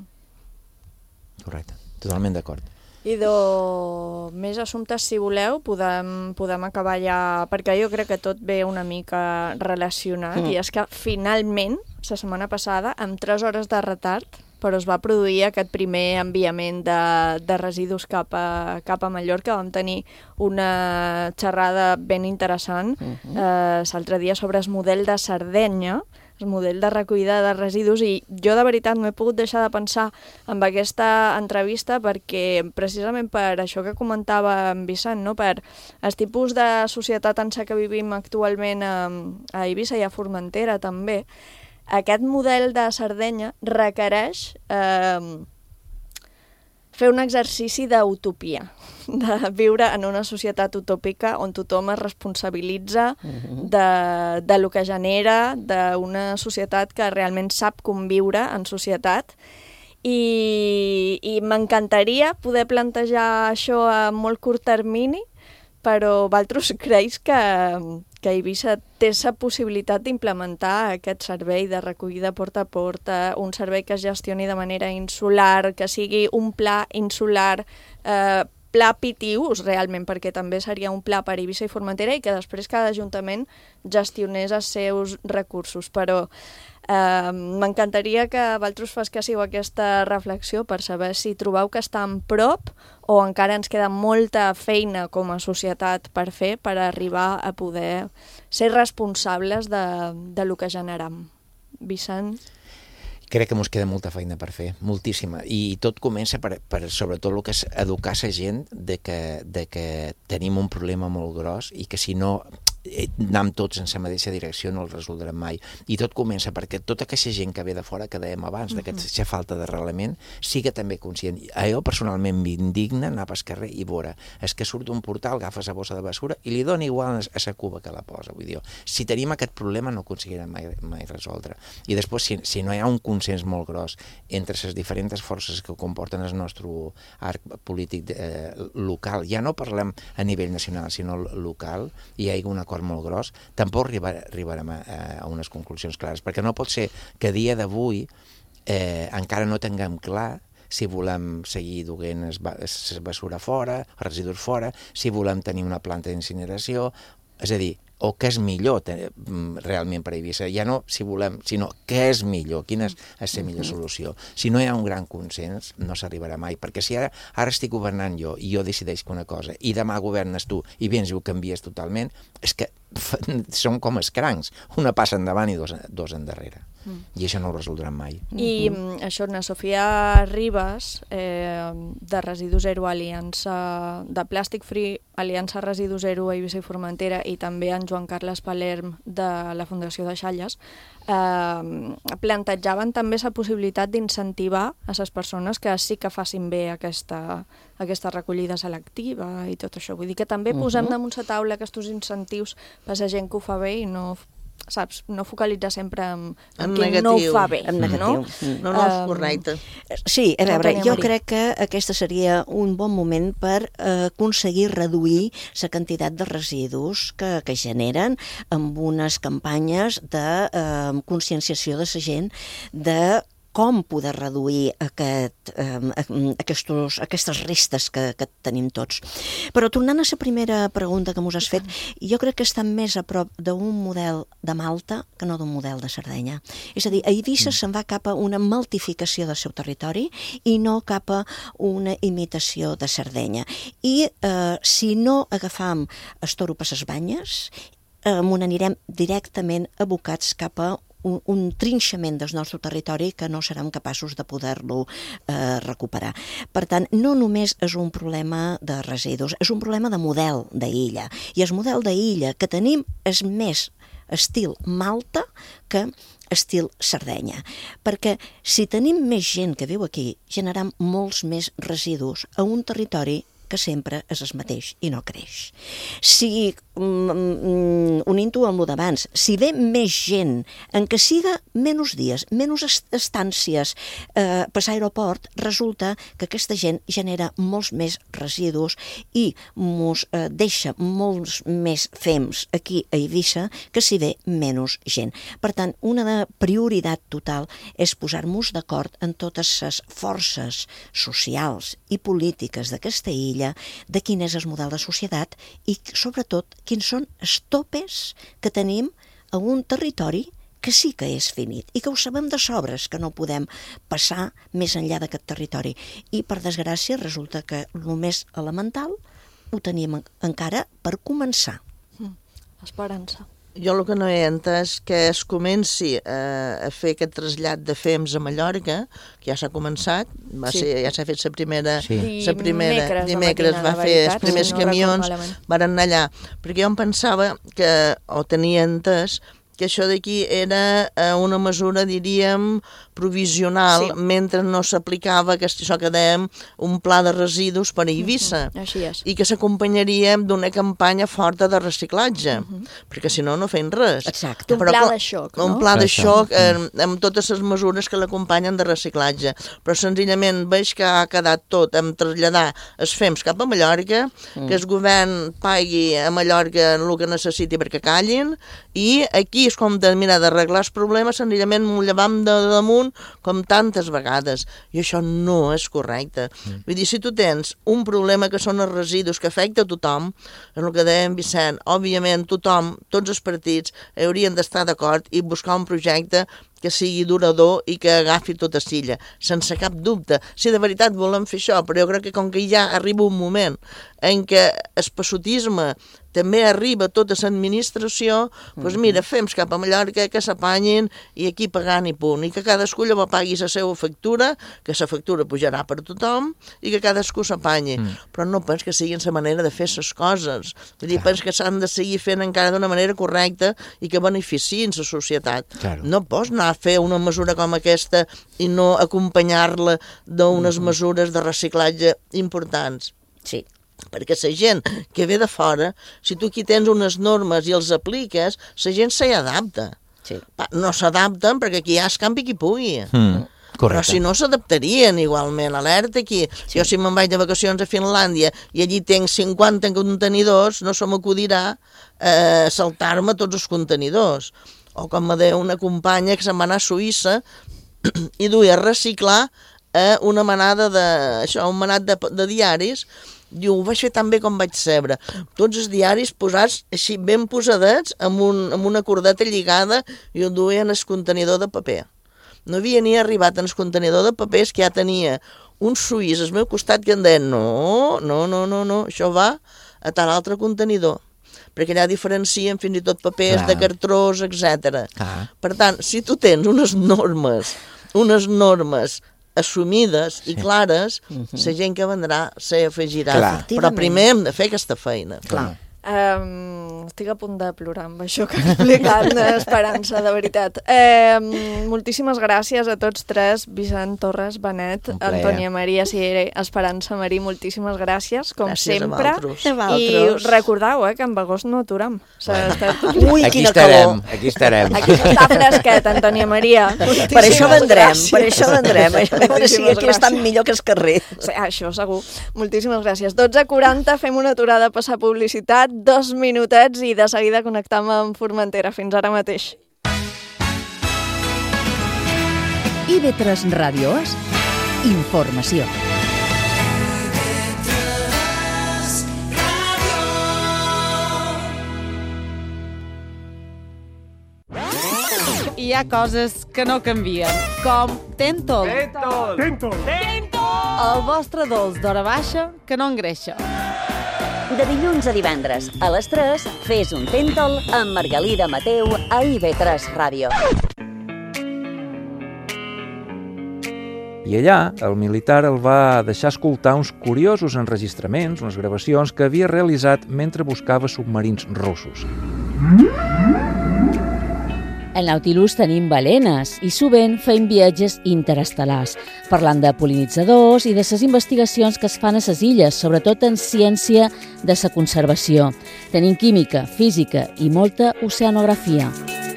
Correcte, totalment d'acord. I de més assumptes, si voleu, podem, podem acabar ja, perquè jo crec que tot ve una mica relacionat, mm. i és que finalment, la setmana passada, amb tres hores de retard, però es va produir aquest primer enviament de, de residus cap a, cap a Mallorca. Vam tenir una xerrada ben interessant uh-huh. eh, l'altre dia sobre el model de Sardenya, el model de recollida de residus, i jo de veritat no he pogut deixar de pensar en aquesta entrevista perquè precisament per això que comentava en Vicent, no? Per el tipus de societat en què vivim actualment a, a Eivissa i a Formentera també, aquest model de Sardenya requereix eh, fer un exercici d'utopia, de viure en una societat utòpica on tothom es responsabilitza uh-huh. de, de lo que genera, d'una societat que realment sap conviure en societat, i, i m'encantaria poder plantejar això a molt curt termini, però vosaltres creus que, que Eivissa té la possibilitat d'implementar aquest servei de recollida porta a porta, un servei que es gestioni de manera insular, que sigui un pla insular, eh, pla Pitius realment, perquè també seria un pla per Eivissa i Formentera i que després cada ajuntament gestionés els seus recursos, però eh, m'encantaria que vosaltres fassiu aquesta reflexió per saber si trobeu que està en prop o encara ens queda molta feina com a societat per fer per arribar a poder ser responsables de, de lo que generam. Vicent? Crec que ens queda molta feina per fer, moltíssima, i tot comença per, per sobretot el que és educar la gent de que, de que tenim un problema molt gros i que si no anem tots en la mateixa direcció no el resoldrem mai. I tot comença perquè tota aquesta gent que ve de fora, que dèiem abans, uh-huh. d'aquesta falta d'arrelament, siga també conscient. A jo personalment m'indigna anar pel carrer i veure, és que surt d'un portal, agafa la bossa de basura i li dona igual a la cuba que la posa. Vull dir, si tenim aquest problema no aconseguirem mai, mai resoldre. I després, si, si no hi ha un consens molt gros entre les diferents forces que comporten el nostre arc polític eh, local, ja no parlem a nivell nacional, sinó local, i hi ha un acord molt gros, tampoc arribar, arribarem a, a unes conclusions clares, perquè no pot ser que a dia d'avui eh, encara no tinguem clar si volem seguir duent la basura fora, els residus fora, si volem tenir una planta d'incineració, és a dir, o què és millor te, realment per a Eivissa, ja no si volem, sinó què és millor, quina és la millor solució. Si no hi ha un gran consens, no s'arribarà mai, perquè si ara, ara estic governant jo i jo decideix una cosa i demà governes tu i vens i ho canvies totalment, és que som com els crancs, una passa endavant i dos, dos endarrere. Mm. I això no ho resoldrem mai. I mm-hmm. això, na Sofia Ribas, eh, de Residu Zero Aliança, de Plàstic Free, Aliança Residu Zero a Eivissa i Formentera, i també en Joan Carles Palerm de la Fundació de Xalles, eh, plantejaven també la possibilitat d'incentivar a les persones que sí que facin bé aquesta, aquesta recollida selectiva i tot això. Vull dir que també posem uh-huh. damunt la taula aquests incentius per a la gent que ho fa bé i no... saps, no focalitzar sempre en, en, en qui negatiu, no ho fa bé. En negatiu. No, no, no és correcte. Sí, a veure, jo crec que aquesta seria un bon moment per eh, aconseguir reduir la quantitat de residus que, que generen amb unes campanyes de eh, conscienciació de la gent de com poder reduir aquest, eh, aquestos, aquestes restes que, que tenim tots. Però tornant a la primera pregunta que mos has fet, jo crec que està més a prop d'un model de Malta que no d'un model de Sardenya. És a dir, a Eivissa se'n va cap a una maltificació del seu territori i no cap a una imitació de Sardenya. I eh, si no agafam el toro per les banyes, eh, m'ho anirem directament abocats cap a Un, un trinxament del nostre territori que no serem capaços de poder-lo eh, recuperar. Per tant, no només és un problema de residus, és un problema de model d'illa. I el model d'illa que tenim és més estil Malta que estil Sardenya. Perquè si tenim més gent que viu aquí, generam molts més residus a un territori que sempre és el mateix i no creix. Si, mm, unint-ho amb el d'abans, si ve més gent en què siga menys dies, menys estàncies eh, per l'aeroport, resulta que aquesta gent genera molts més residus i mos eh, deixa molts més fems aquí a Eivissa que si ve menys gent. Per tant, una de prioritat total és posar-nos d'acord en totes les forces socials i polítiques d'aquesta illa de quin és el model de societat i, sobretot, quins són els topes que tenim a un territori que sí que és finit i que ho sabem de sobres, que no podem passar més enllà d'aquest territori. I, per desgràcia, resulta que el més elemental ho tenim encara per començar. Mm. Esperança. Jo el que no he entès que es comenci a, a fer aquest trasllat de fems a Mallorca, que ja s'ha començat, va sí. ser, ja s'ha fet la primera, sí. la primera dimecres, dimecres va fer els primers no camions, van anar allà, perquè jo em pensava que, o tenia entès, que això d'aquí era una mesura, diríem, provisional, sí. mentre no s'aplicava això que dèiem un pla de residus per a Eivissa. Uh-huh. Així és. I que s'acompanyaria d'una campanya forta de reciclatge, uh-huh. perquè si no, no feim res. Exacte. Un pla de xoc, no? Un pla de xoc eh, amb totes les mesures que l'acompanyen de reciclatge. Però senzillament veig que ha quedat tot en traslladar els fems cap a Mallorca, mm. que el govern pagui a Mallorca el que necessiti perquè callin, i aquí és com de mirar d'arreglar els problemes, senzillament m'ho llevam de damunt com tantes vegades. I això no és correcte. Mm. Vull dir, si tu tens un problema que són els residus que afecta a tothom, és el que dèiem Vicent, òbviament tothom, tots els partits haurien d'estar d'acord i buscar un projecte que sigui durador i que agafi tota silla, sense cap dubte. Si de veritat volem fer això, però jo crec que com que ja arriba un moment en què el passotisme també arriba a tota l'administració, doncs mira, fem cap a Mallorca, que s'apanyin i aquí pagant i punt, i que cadascú llavors pagui la seva factura, que la factura pujarà per tothom i que cadascú s'apanyi. Mm. Però no pens que siguin la manera de fer les coses. Vull dir, pens que s'han de seguir fent encara d'una manera correcta i que beneficiïn la societat. Claro. No pots anar a fer una mesura com aquesta i no acompanyar-la d'unes mm-hmm. mesures de reciclatge importants. Sí. Perquè la gent que ve de fora, si tu aquí tens unes normes i els apliques, la gent s'hi adapta. Sí. No s'adapten perquè aquí hi ha el campi qui pugui. Mm, però si no s'adaptarien igualment, alerta aquí. Sí. Jo si me'n vaig de vacacions a Finlàndia i allí tenc cinquanta contenidors, no se m'acudirà eh, saltar-me tots els contenidors. O com me deia una companya que se'n va anar a Suïssa i duia a reciclar eh, una manada de, això, un manat de, de diaris. Diu, ho vaig fer tan bé com vaig cebre. Tots els diaris posats així ben posadets amb, un, amb una cordeta lligada i ho duien en el contenidor de paper. No havia ni arribat en el contenidor de papers que ja tenia un suís al meu costat que em deia no, no, no, no, no, això va a tal altre contenidor. Perquè allà diferencien fins i tot papers Clar. de cartrós, etcètera. Per tant, si tu tens unes normes, unes normes assumides sí. i clares, uh-huh. la gent que vendrà s'hi afegirà. Clar. Però primer hem de fer aquesta feina. Clar. Um, estic a punt de plorar amb això que ha explicat Esperança, de veritat. Um, moltíssimes gràcies a tots tres, Vicent Torres, Benet, Antònia Maria Sierra, Esperança Marí, moltíssimes gràcies, com gràcies sempre. A I recordeu eh, que en agost no aturem. Bueno. Ui, aquí estarem, aquí estarem. Aquí està fresquet, Antònia Maria. Per això vendrem, gràcies. per això vendrem. A veure si aquí estan millor que el carrer. Sí, això segur. Moltíssimes gràcies. dotze quaranta, fem una aturada a passar publicitat, dos minutets i de seguida connectam amb Formentera. Fins ara mateix. I ve tres Ràdio És informació. Hi ha coses que no canvien, com Tentol. Tentol! Tentol! El vostre dolç d'hora baixa que no engreixa. De dilluns a divendres, a les tres, fes un Tentol amb Margalida Mateu a I V tres Ràdio. I allà, el militar el va deixar escoltar uns curiosos enregistraments, unes gravacions que havia realitzat mentre buscava submarins russos. Al Nautilus tenim balenes i sovint fem viatges interestel·lars, parlant de pol·linitzadors i de les investigacions que es fan a les illes, sobretot en ciència de la conservació. Tenim química, física i molta oceanografia.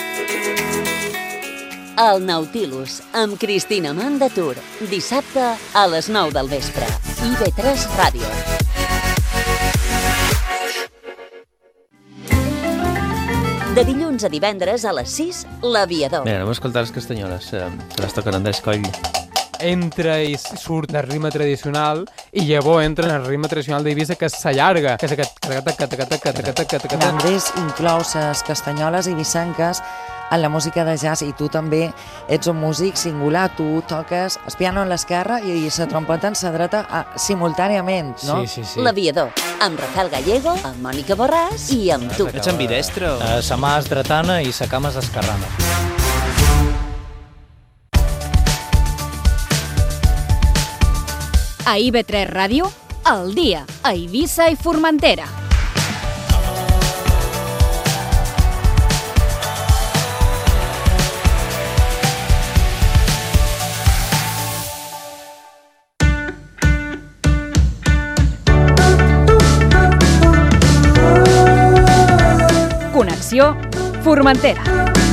El Nautilus, amb Cristina Mandatur, dissabte a les nou del vespre. I V tres Ràdio. De dilluns a divendres a les sis, l'Aviador. Mira, anem a escoltar les castanyoles, eh, que les toquen Andrés Coll. Entra i surt el ritme tradicional i llavors entra en el ritme tradicional d'Eivissa, que s'allarga, que és aquest... Andrés inclou les castanyoles eivissenques en la música de jazz i tu també ets un músic singular, tu toques el piano en l'esquerra i la trompeta en la dreta a, simultàniament, no? Sí, sí, sí. L'Aviador, amb Rafael Gallego, amb Mònica Borràs i amb tu. Ets ambidestre? Uh, sa mà és dretana i sa cama és esquerrana. A I V tres Ràdio, al dia, a Eivissa i Formentera. Connexió Formentera.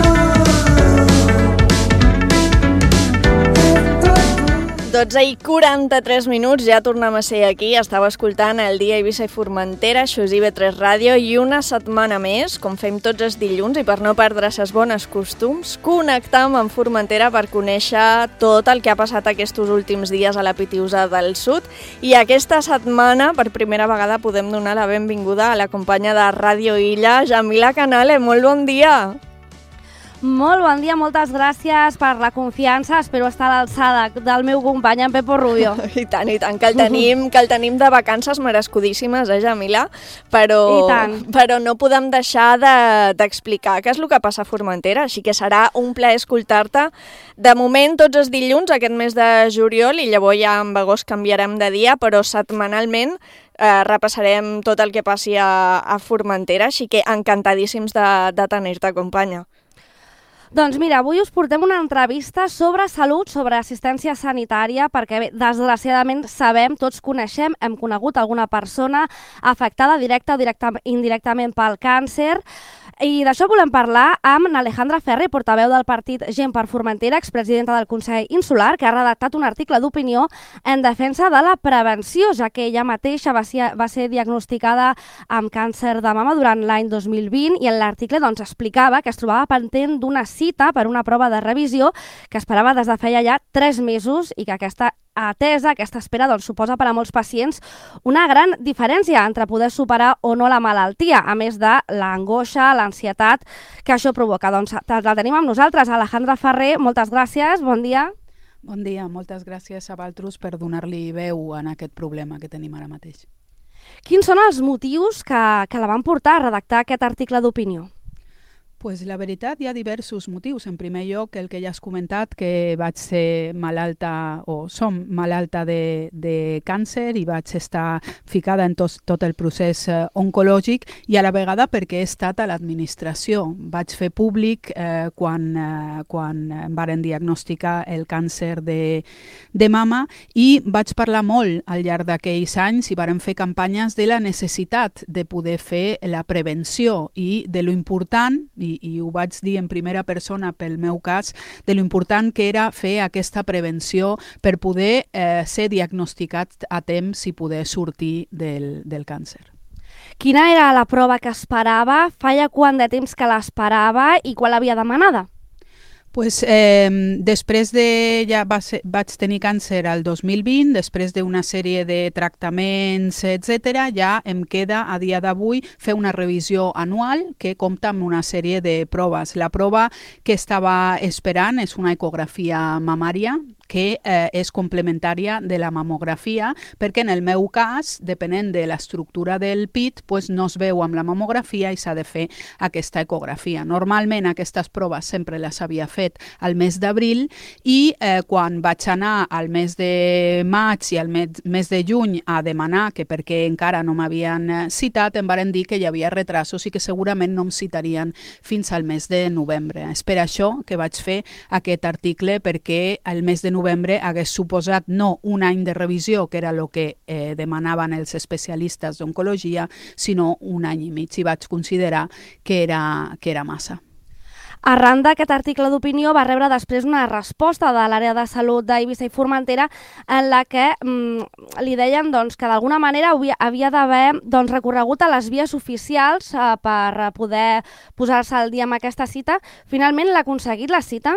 dotze i quaranta-tres minuts, ja tornem a ser aquí. Estava escoltant el dia Eivissa i Formentera, això és I V tres Ràdio, i una setmana més, com fem tots els dilluns, i per no perdre ses bones costums, connectam amb Formentera per conèixer tot el que ha passat aquests últims dies a la Pitiusa del Sud. I aquesta setmana, per primera vegada, podem donar la benvinguda a la companya de Ràdio Illa, Jamila Canale. Molt bon dia! Molt bon dia, moltes gràcies per la confiança. Espero estar a l'alçada del meu company, en Pepo Rubio. I tant, i tant, que el tenim, que el tenim de vacances merescudíssimes, eh, Jamila? Però, I tant. però no podem deixar d'explicar de, què és el que passa a Formentera, així que serà un plaer escoltar-te. De moment, tots els dilluns, aquest mes de juliol, i llavors ja en agost canviarem de dia, però setmanalment eh, repassarem tot el que passi a, a Formentera, així que encantadíssims de, de tenir-te, companya. Doncs mira, avui us portem una entrevista sobre salut, sobre assistència sanitària, perquè bé, desgraciadament sabem, tots coneixem, hem conegut alguna persona afectada directa o directa, indirectament pel càncer. I d'això volem parlar amb Alejandra Ferrer, portaveu del partit Gent per Formentera, expresidenta del Consell Insular, que ha redactat un article d'opinió en defensa de la prevenció, ja que ella mateixa va ser, va ser diagnosticada amb càncer de mama durant l'any dos mil vint i en l'article doncs, explicava que es trobava pendent d'una cita per una prova de revisió que esperava des de feia ja tres mesos i que aquesta atesa, aquesta espera doncs, suposa per a molts pacients una gran diferència entre poder superar o no la malaltia, a més de l'angoixa, l'ansietat que això provoca. Doncs la tenim amb nosaltres, Alejandra Ferrer, moltes gràcies, bon dia. Bon dia, moltes gràcies a Valtrus per donar-li veu en aquest problema que tenim ara mateix. Quins són els motius que, que la van portar a redactar aquest article d'opinió? Pues la veritat, hi ha diversos motius. En primer lloc, el que ja has comentat, que vaig ser malalta, o som malalta de, de càncer i vaig estar ficada en tot, tot el procés eh, oncològic i a la vegada perquè he estat a l'administració. Vaig fer públic eh, quan, eh, quan em varen diagnosticar el càncer de, de mama i vaig parlar molt al llarg d'aquells anys i varen fer campanyes de la necessitat de poder fer la prevenció i de lo important, i I, i ho vaig dir en primera persona pel meu cas, de l'important que era fer aquesta prevenció per poder eh, ser diagnosticat a temps i poder sortir del, del càncer. Quina era la prova que esperava? Feia quant de temps que l'esperava i quan l'havia demanada? Pues, eh, després de, ja va ser, vaig tenir càncer al dos mil vint, després d'una sèrie de tractaments, etcètera, ja em queda a dia d'avui fer una revisió anual que compta amb una sèrie de proves. La prova que estava esperant és una ecografia mamària, que eh, és complementària de la mamografia, perquè en el meu cas, depenent de l'estructura del pit, pues no es veu amb la mamografia i s'ha de fer aquesta ecografia. Normalment aquestes proves sempre les havia fet al mes d'abril i eh, quan vaig anar al mes de maig i al mes, mes de juny a demanar, que perquè encara no m'havien citat, em varen dir que hi havia retrasos i que segurament no em citarien fins al mes de novembre. És per això que vaig fer aquest article, perquè el mes de novembre hagués suposat no un any de revisió, que era el que eh, demanaven els especialistes d'oncologia, sinó un any i mig, i vaig considerar que era, que era massa. Arran d'aquest article d'opinió va rebre després una resposta de l'àrea de salut d'Eivissa i Formentera en la que mm, li deien doncs, que d'alguna manera havia, havia d'haver doncs, recorregut a les vies oficials eh, per poder posar-se al dia amb aquesta cita. Finalment l'ha aconseguit la cita?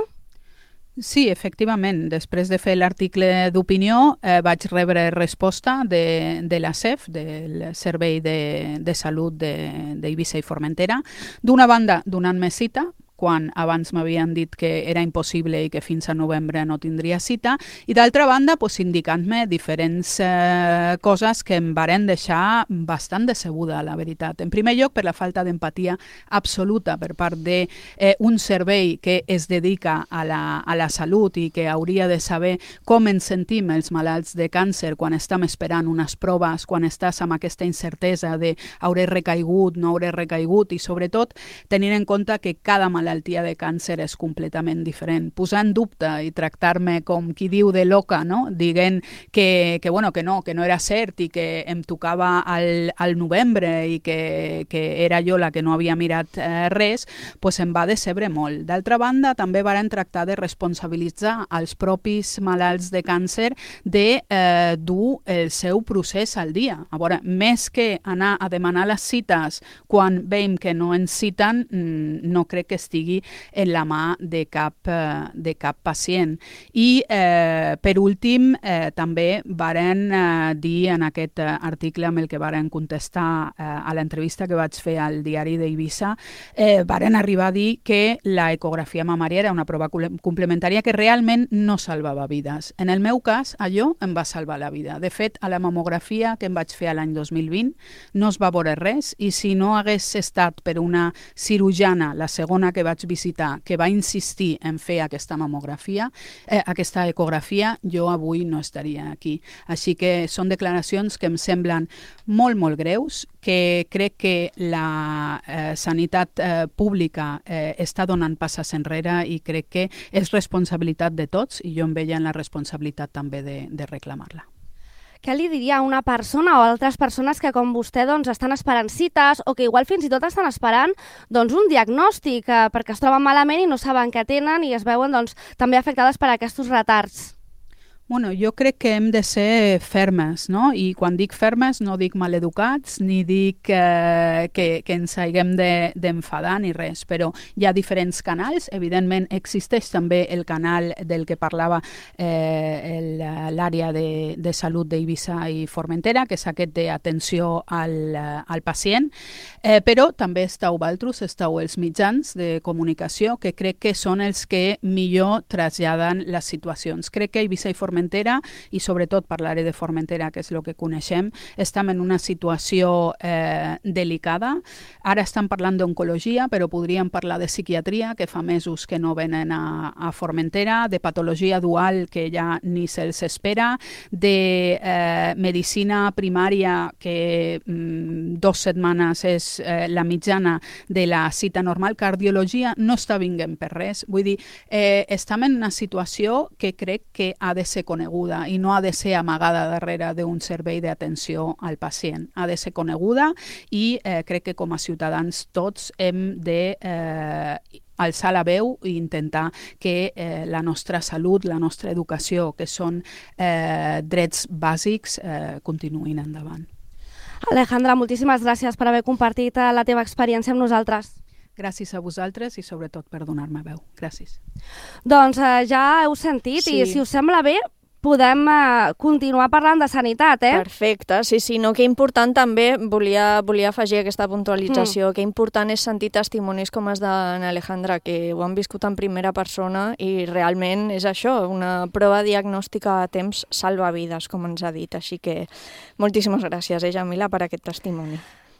Sí, efectivament. Després de fer l'article d'opinió eh, vaig rebre resposta de, de la C E F, del Servei de, de Salut d'Eivissa i Formentera. D'una banda, donant-me cita, quan abans m'havien dit que era impossible i que fins a novembre no tindria cita, i d'altra banda pues, indicant-me diferents eh, coses que em varen deixar bastant decebuda, la veritat. En primer lloc, per la falta d'empatia absoluta per part d'un eh, servei que es dedica a la, a la salut i que hauria de saber com ens sentim els malalts de càncer quan estem esperant unes proves, quan estàs amb aquesta incertesa de hauré recaigut, no hauré recaigut, i sobretot tenint en compte que cada malalt malaltia de càncer és completament diferent. Posar en dubte i tractar-me com qui diu de loca, no? Dient que, que, bueno, que no, que no era cert i que em tocava al, al novembre i que, que era jo la que no havia mirat eh, res, pues em va decebre molt. D'altra banda, també varen tractar de responsabilitzar els propis malalts de càncer de eh, dur el seu procés al dia. A veure, més que anar a demanar les cites quan veiem que no ens citen, no crec que estigui estigui en la mà de cap, eh, de cap pacient. I, eh, per últim, eh, també varen eh, dir en aquest article amb el que varen contestar eh, a l'entrevista que vaig fer al diari d'Eivissa, eh, varen arribar a dir que la ecografia mamària era una prova complementària que realment no salvava vides. En el meu cas, allò em va salvar la vida. De fet, a la mamografia que em vaig fer l'any dos mil vint no es va veure res i si no hagués estat per una cirurgiana, la segona que vaig visitar, que va insistir en fer aquesta mamografia, eh, aquesta ecografia, jo avui no estaria aquí. Així que són declaracions que em semblen molt, molt greus, que crec que la eh, sanitat eh, pública eh, està donant passes enrere i crec que és responsabilitat de tots i jo em veia en la responsabilitat també de, de reclamar-la. Què li diria a una persona o a altres persones que com vostè doncs, estan esperant cites o que igual fins i tot estan esperant doncs, un diagnòstic eh, perquè es troben malament i no saben què tenen i es veuen doncs, també afectades per aquests retards? Bueno, jo crec que hem de ser fermes, no? I quan dic fermes no dic maleducats ni dic eh, que, que ens haguem d'enfadar de, ni res, però hi ha diferents canals. Evidentment existeix també el canal del que parlava eh, l'àrea de, de salut d'Eivissa i Formentera, que és aquest d'atenció al, al pacient, eh, però també estàu vosaltres, estàu els mitjans de comunicació, que crec que són els que millor traslladen les situacions. Crec que Eivissa i Formentera i sobretot parlaré de Formentera, que és el que coneixem, estem en una situació eh, delicada. Ara estan parlant d'oncologia, però podríem parlar de psiquiatria, que fa mesos que no venen a, a Formentera, de patologia dual, que ja ni se'ls espera, de eh, medicina primària, que mm, dos setmanes és eh, la mitjana de la cita normal. Cardiologia no està vinguent per res. Vull dir, eh, estem en una situació que crec que ha de ser coneguda i no ha de ser amagada darrere d'un servei d'atenció al pacient. Ha de ser coneguda i eh, crec que com a ciutadans tots hem de eh, alçar la veu i intentar que eh, la nostra salut, la nostra educació, que són eh, drets bàsics, eh, continuïn endavant. Alejandra, moltíssimes gràcies per haver compartit la teva experiència amb nosaltres. Gràcies a vosaltres i sobretot per donar-me veu. Gràcies. Doncs eh, ja heu sentit sí. I si us sembla bé podem eh, continuar parlant de sanitat, eh? Perfecte, sí, sí, no, que important també, volia, volia afegir aquesta puntualització, mm. que important és sentir testimonis com els d'Alejandra, que ho han viscut en primera persona i realment és això, una prova diagnòstica a temps salva vides, com ens ha dit, així que moltíssimes gràcies, eh, Jamila, per aquest testimoni.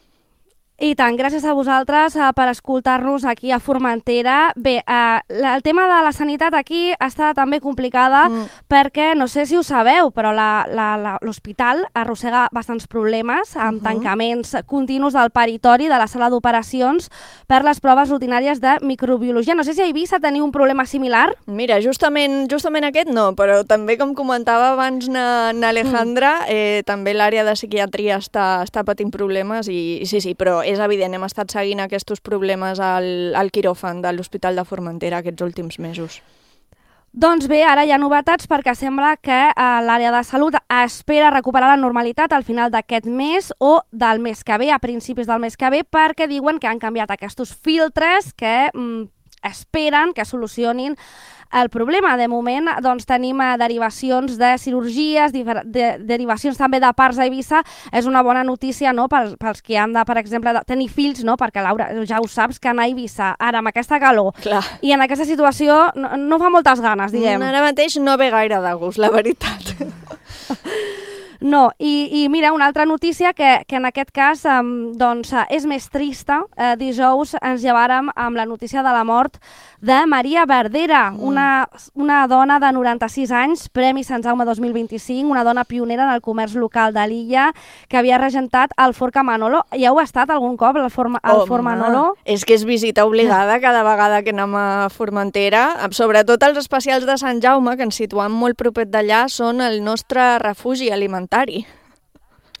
I tant, gràcies a vosaltres eh, per escoltar-nos aquí a Formentera. Bé, eh, el tema de la sanitat aquí està també complicada mm. perquè, no sé si ho sabeu, però l'hospital arrossega bastants problemes amb uh-huh. tancaments continus del peritori de la sala d'operacions per les proves rutinàries de microbiologia. No sé si a Eivissa teniu un problema similar. Mira, justament, justament aquest no, però també com comentava abans n'Alejandra, mm. eh, també l'àrea de psiquiatria està, està patint problemes i sí, sí, però és evident, hem estat seguint aquests problemes al, al quiròfan de l'Hospital de Formentera aquests últims mesos. Doncs bé, ara hi ha novetats perquè sembla que eh, l'àrea de salut espera recuperar la normalitat al final d'aquest mes o del mes que ve, a principis del mes que ve, perquè diuen que han canviat aquests filtres que mm, esperen que solucionin el problema. De moment doncs, tenim eh, derivacions de cirurgies, de, derivacions també de parts a Eivissa. És una bona notícia, no?, pels, pels que han de, per exemple, de tenir fills, no?, perquè, Laura, ja ho saps, que anar a Eivissa ara amb aquesta calor Clar. I en aquesta situació no, no fa moltes ganes, diguem. Ara mateix no ve gaire de gust, la veritat. No, i, i mira, una altra notícia que, que en aquest cas um, doncs, és més trista. Eh, dijous ens llevàrem amb la notícia de la mort de Maria Verdera, mm. una, una dona de noranta-sis anys, Premi Sant Jaume dos mil vint-i-cinc, una dona pionera en el comerç local de l'illa, que havia regentat el Forn Ca Manolo. Ja heu estat algun cop al Forn Manolo? És que és visita obligada cada vegada que anem a Formentera. Sobretot els especials de Sant Jaume, que ens situem molt propet d'allà, són el nostre refugi alimentari.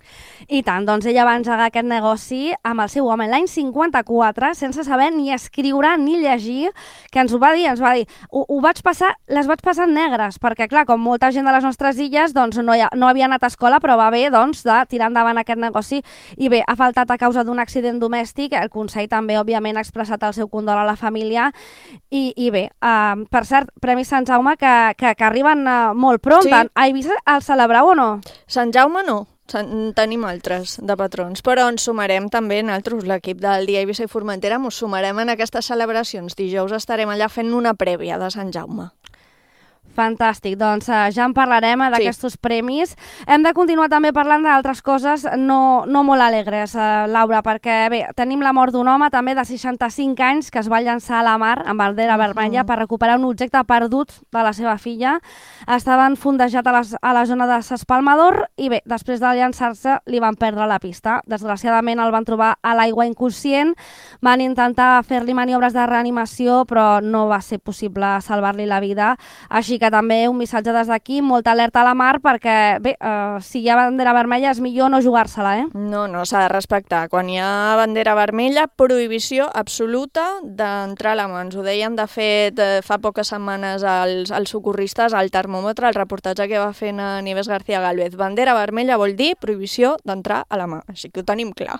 I tant, doncs ella va engegar aquest negoci amb el seu home l'any cinquanta-quatre, sense saber ni escriure ni llegir, que ens ho va dir, ens va dir, ho, ho vaig passar, les vaig passar negres, perquè clar, com molta gent de les nostres illes, doncs no, hi ha, no havia anat a escola, però va bé, doncs, de tirar endavant aquest negoci, i bé, ha faltat a causa d'un accident domèstic, el Consell també, òbviament, ha expressat el seu condol a la família, i, i bé, uh, per cert, Premi Sant Jaume que, que, que arriben uh, molt pront, sí. A Eivissa el celebreu o no? Sant Jaume no. Tenim altres de patrons, però ens sumarem també nosaltres, l'equip del Dia Eivissa i Formentera, ens sumarem en aquestes celebracions. Dijous estarem allà fent una prèvia de Sant Jaume. Fantàstic, doncs uh, ja en parlarem uh, d'aquests sí. premis. Hem de continuar també parlant d'altres coses no, no molt alegres, uh, Laura, perquè bé, tenim la mort d'un home també de seixanta-cinc anys que es va llançar a la mar amb bandera vermella uh -huh. per recuperar un objecte perdut de la seva filla. Estaven fondejat a, les, a la zona de Ses Palmador i bé, després de llançar-se li van perdre la pista. Desgraciadament el van trobar a l'aigua inconscient, van intentar fer-li maniobres de reanimació però no va ser possible salvar-li la vida, així que també un missatge des d'aquí, molta alerta a la mar perquè, bé, eh, si hi ha bandera vermella és millor no jugar-se-la, eh? No, no, s'ha de respectar. Quan hi ha bandera vermella, prohibició absoluta d'entrar a la mar. Ens ho deien, de fet, eh, fa poques setmanes als, als socorristes, al termòmetre, el reportatge que va fer a Nieves García Gálvez. Bandera vermella vol dir prohibició d'entrar a la mar, així que ho tenim clar.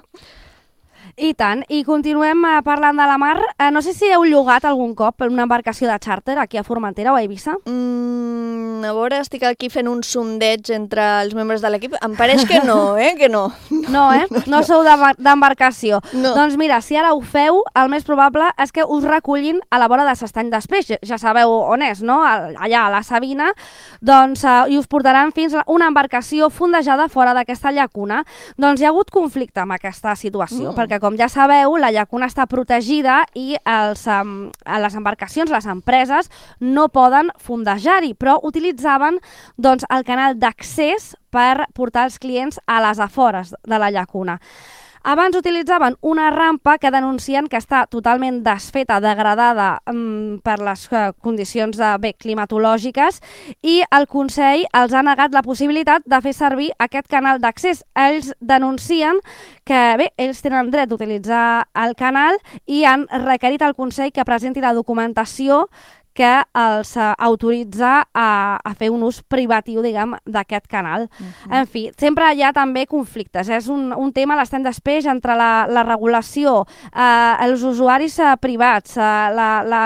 I tant, i continuem uh, parlant de la mar. Uh, no sé si heu llogat algun cop una embarcació de xàrter aquí a Formentera o a Eivissa. Mm, a veure, estic aquí fent un sondeig entre els membres de l'equip. Em pareix que no, eh? Que no. No, eh? No sou d'embarcació. No. Doncs mira, si ara ho feu, el més probable és que us recullin a la vora de s'Estany d'Espeix. Ja sabeu on és, no? Allà, a la Sabina. Doncs, uh, i us portaran fins a una embarcació fondejada fora d'aquesta llacuna. Doncs hi ha hagut conflicte amb aquesta situació, mm. perquè com ja sabeu, la llacuna està protegida i els, um, les embarcacions, les empreses, no poden fondejar-hi, però utilitzaven doncs, el canal d'accés per portar els clients a les afores de la llacuna. Abans utilitzaven una rampa que denuncien que està totalment desfeta, degradada um, per les uh, condicions de, bé, climatològiques, i el Consell els ha negat la possibilitat de fer servir aquest canal d'accés. Ells denuncien que bé, ells tenen dret d'utilitzar el canal i han requerit al Consell que presenti la documentació que els uh, autoritza a, a fer un ús privatiu, diguem, d'aquest canal. Uh-huh. En fi, sempre hi ha també conflictes. És un, un tema a l'Estany d'Espeix entre la, la regulació, eh, els usuaris eh, privats, eh, la, la,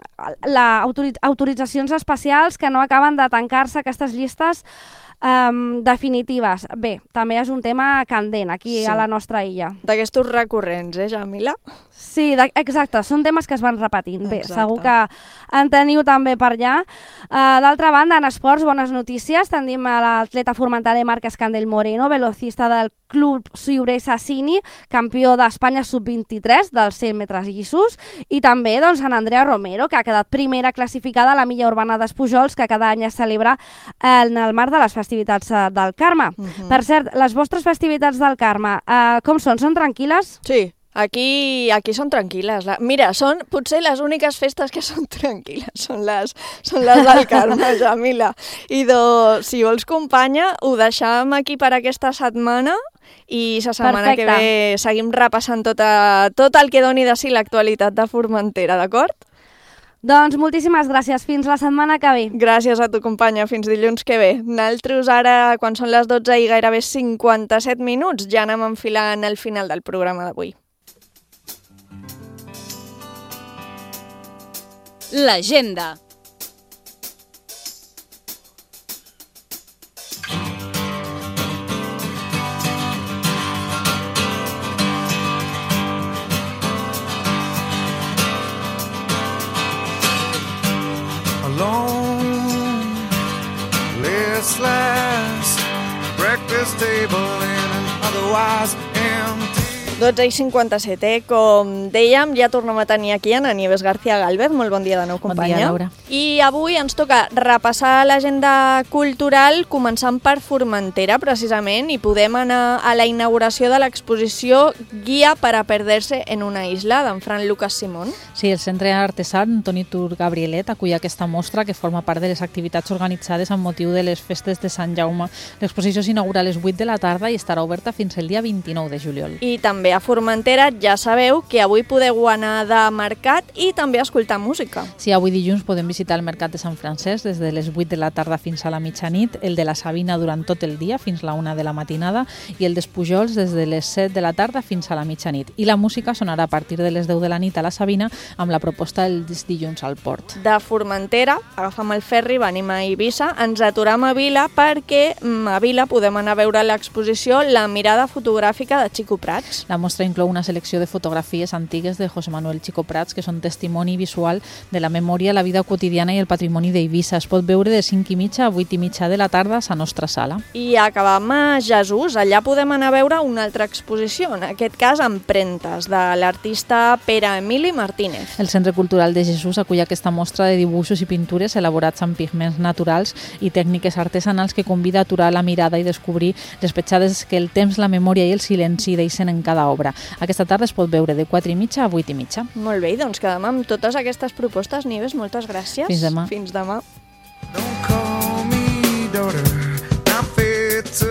la autoritz, autoritzacions especials que no acaben de tancar-se aquestes llistes Um, definitives. Bé, també és un tema candent aquí sí. a la nostra illa. D'aquestos recurrents, eh, Jamila? Sí, exacte, són temes que es van repetint. Bé, exacte. Segur que en teniu també per allà. Uh, D'altra banda, en esports, bones notícies. Tenim a l'atleta formenterà Marc Escandell Moreno, velocista del Club Siuré Sassini, campió d'Espanya sub vint-i-tres dels cent metres llissos, i també doncs, en Andrea Romero, que ha quedat primera classificada a la milla urbana d'Espujols, que cada any es celebra en el marc de les festivitats del Carme. Uh-huh. Per cert, les vostres festivitats del Carme, uh, com són? Són tranquil·les? Sí. Aquí, aquí són tranquil·les. La... Mira, són potser les úniques festes que són tranquil·les. Són les, són les del Carme, Jamila. I do, si vols, companya, ho deixam aquí per aquesta setmana i la setmana Perfecte. que ve seguim repassant tota, tot el que doni de si l'actualitat de Formentera, d'acord? Doncs moltíssimes gràcies. Fins la setmana que ve. Gràcies a tu, companya. Fins dilluns que ve. Nosaltres ara, quan són les dotze i gairebé cinquanta-set minuts, ja anem enfilant el final del programa d'avui. L'agenda. Alone, listless, breakfast table in an otherwise empty. dotze i cinquanta-set, eh? Com dèiem, ja tornem a tenir aquí a Nieves García Galvez. Molt bon dia de nou, companya. Bon dia, Laura. I avui ens toca repassar l'agenda cultural, començant per Formentera, precisament, i podem anar a la inauguració de l'exposició Guia para perderse en una isla, d'en Fran Lucas Simón. Sí, el Centre Artesà Antoni Tur Gabrielet acull aquesta mostra que forma part de les activitats organitzades amb motiu de les festes de Sant Jaume. L'exposició s'inaugura a les vuit de la tarda i estarà oberta fins el dia vint-i-nou de juliol. I també a Formentera ja sabeu que avui podeu anar de mercat i també escoltar música. Sí, avui dilluns podem visitar el Mercat de Sant Francesc des de les vuit de la tarda fins a la mitjanit, el de la Sabina durant tot el dia fins a la una de la matinada i el dels Pujols des de les set de la tarda fins a la mitjanit. I la música sonarà a partir de les deu de la nit a la Sabina amb la proposta dels dilluns al port. De Formentera agafam el ferri, venim a Eivissa, ens aturam a Vila perquè a Vila podem anar a veure l'exposició La mirada fotogràfica de Chico Prats. La mostra inclou una selecció de fotografies antigues de José Manuel Chico Prats que són testimoni visual de la memòria, la vida quotidiana i el patrimoni d'Eivissa. Es pot veure de cinc i mitja a vuit i mitja de la tarda a la nostra sala. I acabam a Jesús. Allà podem anar a veure una altra exposició, en aquest cas Empremtes, de l'artista Pere Emili Martínez. El Centre Cultural de Jesús acull aquesta mostra de dibuixos i pintures elaborats amb pigments naturals i tècniques artesanals que convida a aturar la mirada i descobrir les petjades que el temps, la memòria i el silenci deixen en cada obra. Aquesta tarda es pot veure de quatre i mitja a vuit i mitja. Molt bé, doncs quedem amb totes aquestes propostes. Nieves, moltes gràcies. Fins demà. Fins demà. Don't call me daughter, not fit to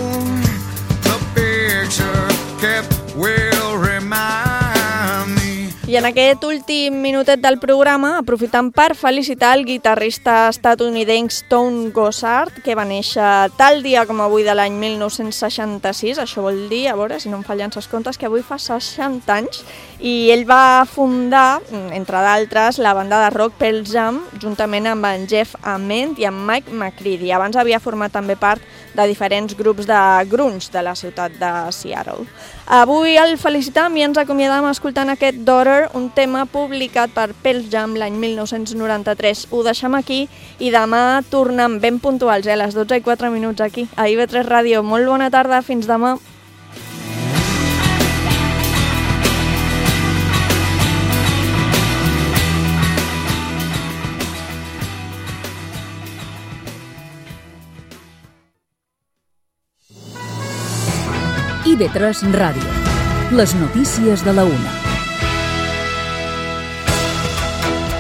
the picture kept will remind me. I en aquest últim minutet del programa, aprofitant per felicitar el guitarrista estatunidenc Stone Gossard, que va néixer tal dia com avui de l'any mil nou-cents seixanta-sis, això vol dir, a veure si no em fallen els comptes, que avui fa seixanta anys, i ell va fundar, entre d'altres, la banda de rock Pearl Jam, juntament amb en Jeff Ament i en Mike McCready. Abans havia format també part de diferents grups de grunge de la ciutat de Seattle. Avui el felicitam i ens acomiadam escoltant aquest Daughter, un tema publicat per Pearl Jam l'any mil nou-cents noranta-tres. Ho deixem aquí i demà tornem ben puntuals, eh, a les dotze i quatre minuts aquí, a I V tres Ràdio. Molt bona tarda, fins demà. I V tres Ràdio. Les notícies de la una.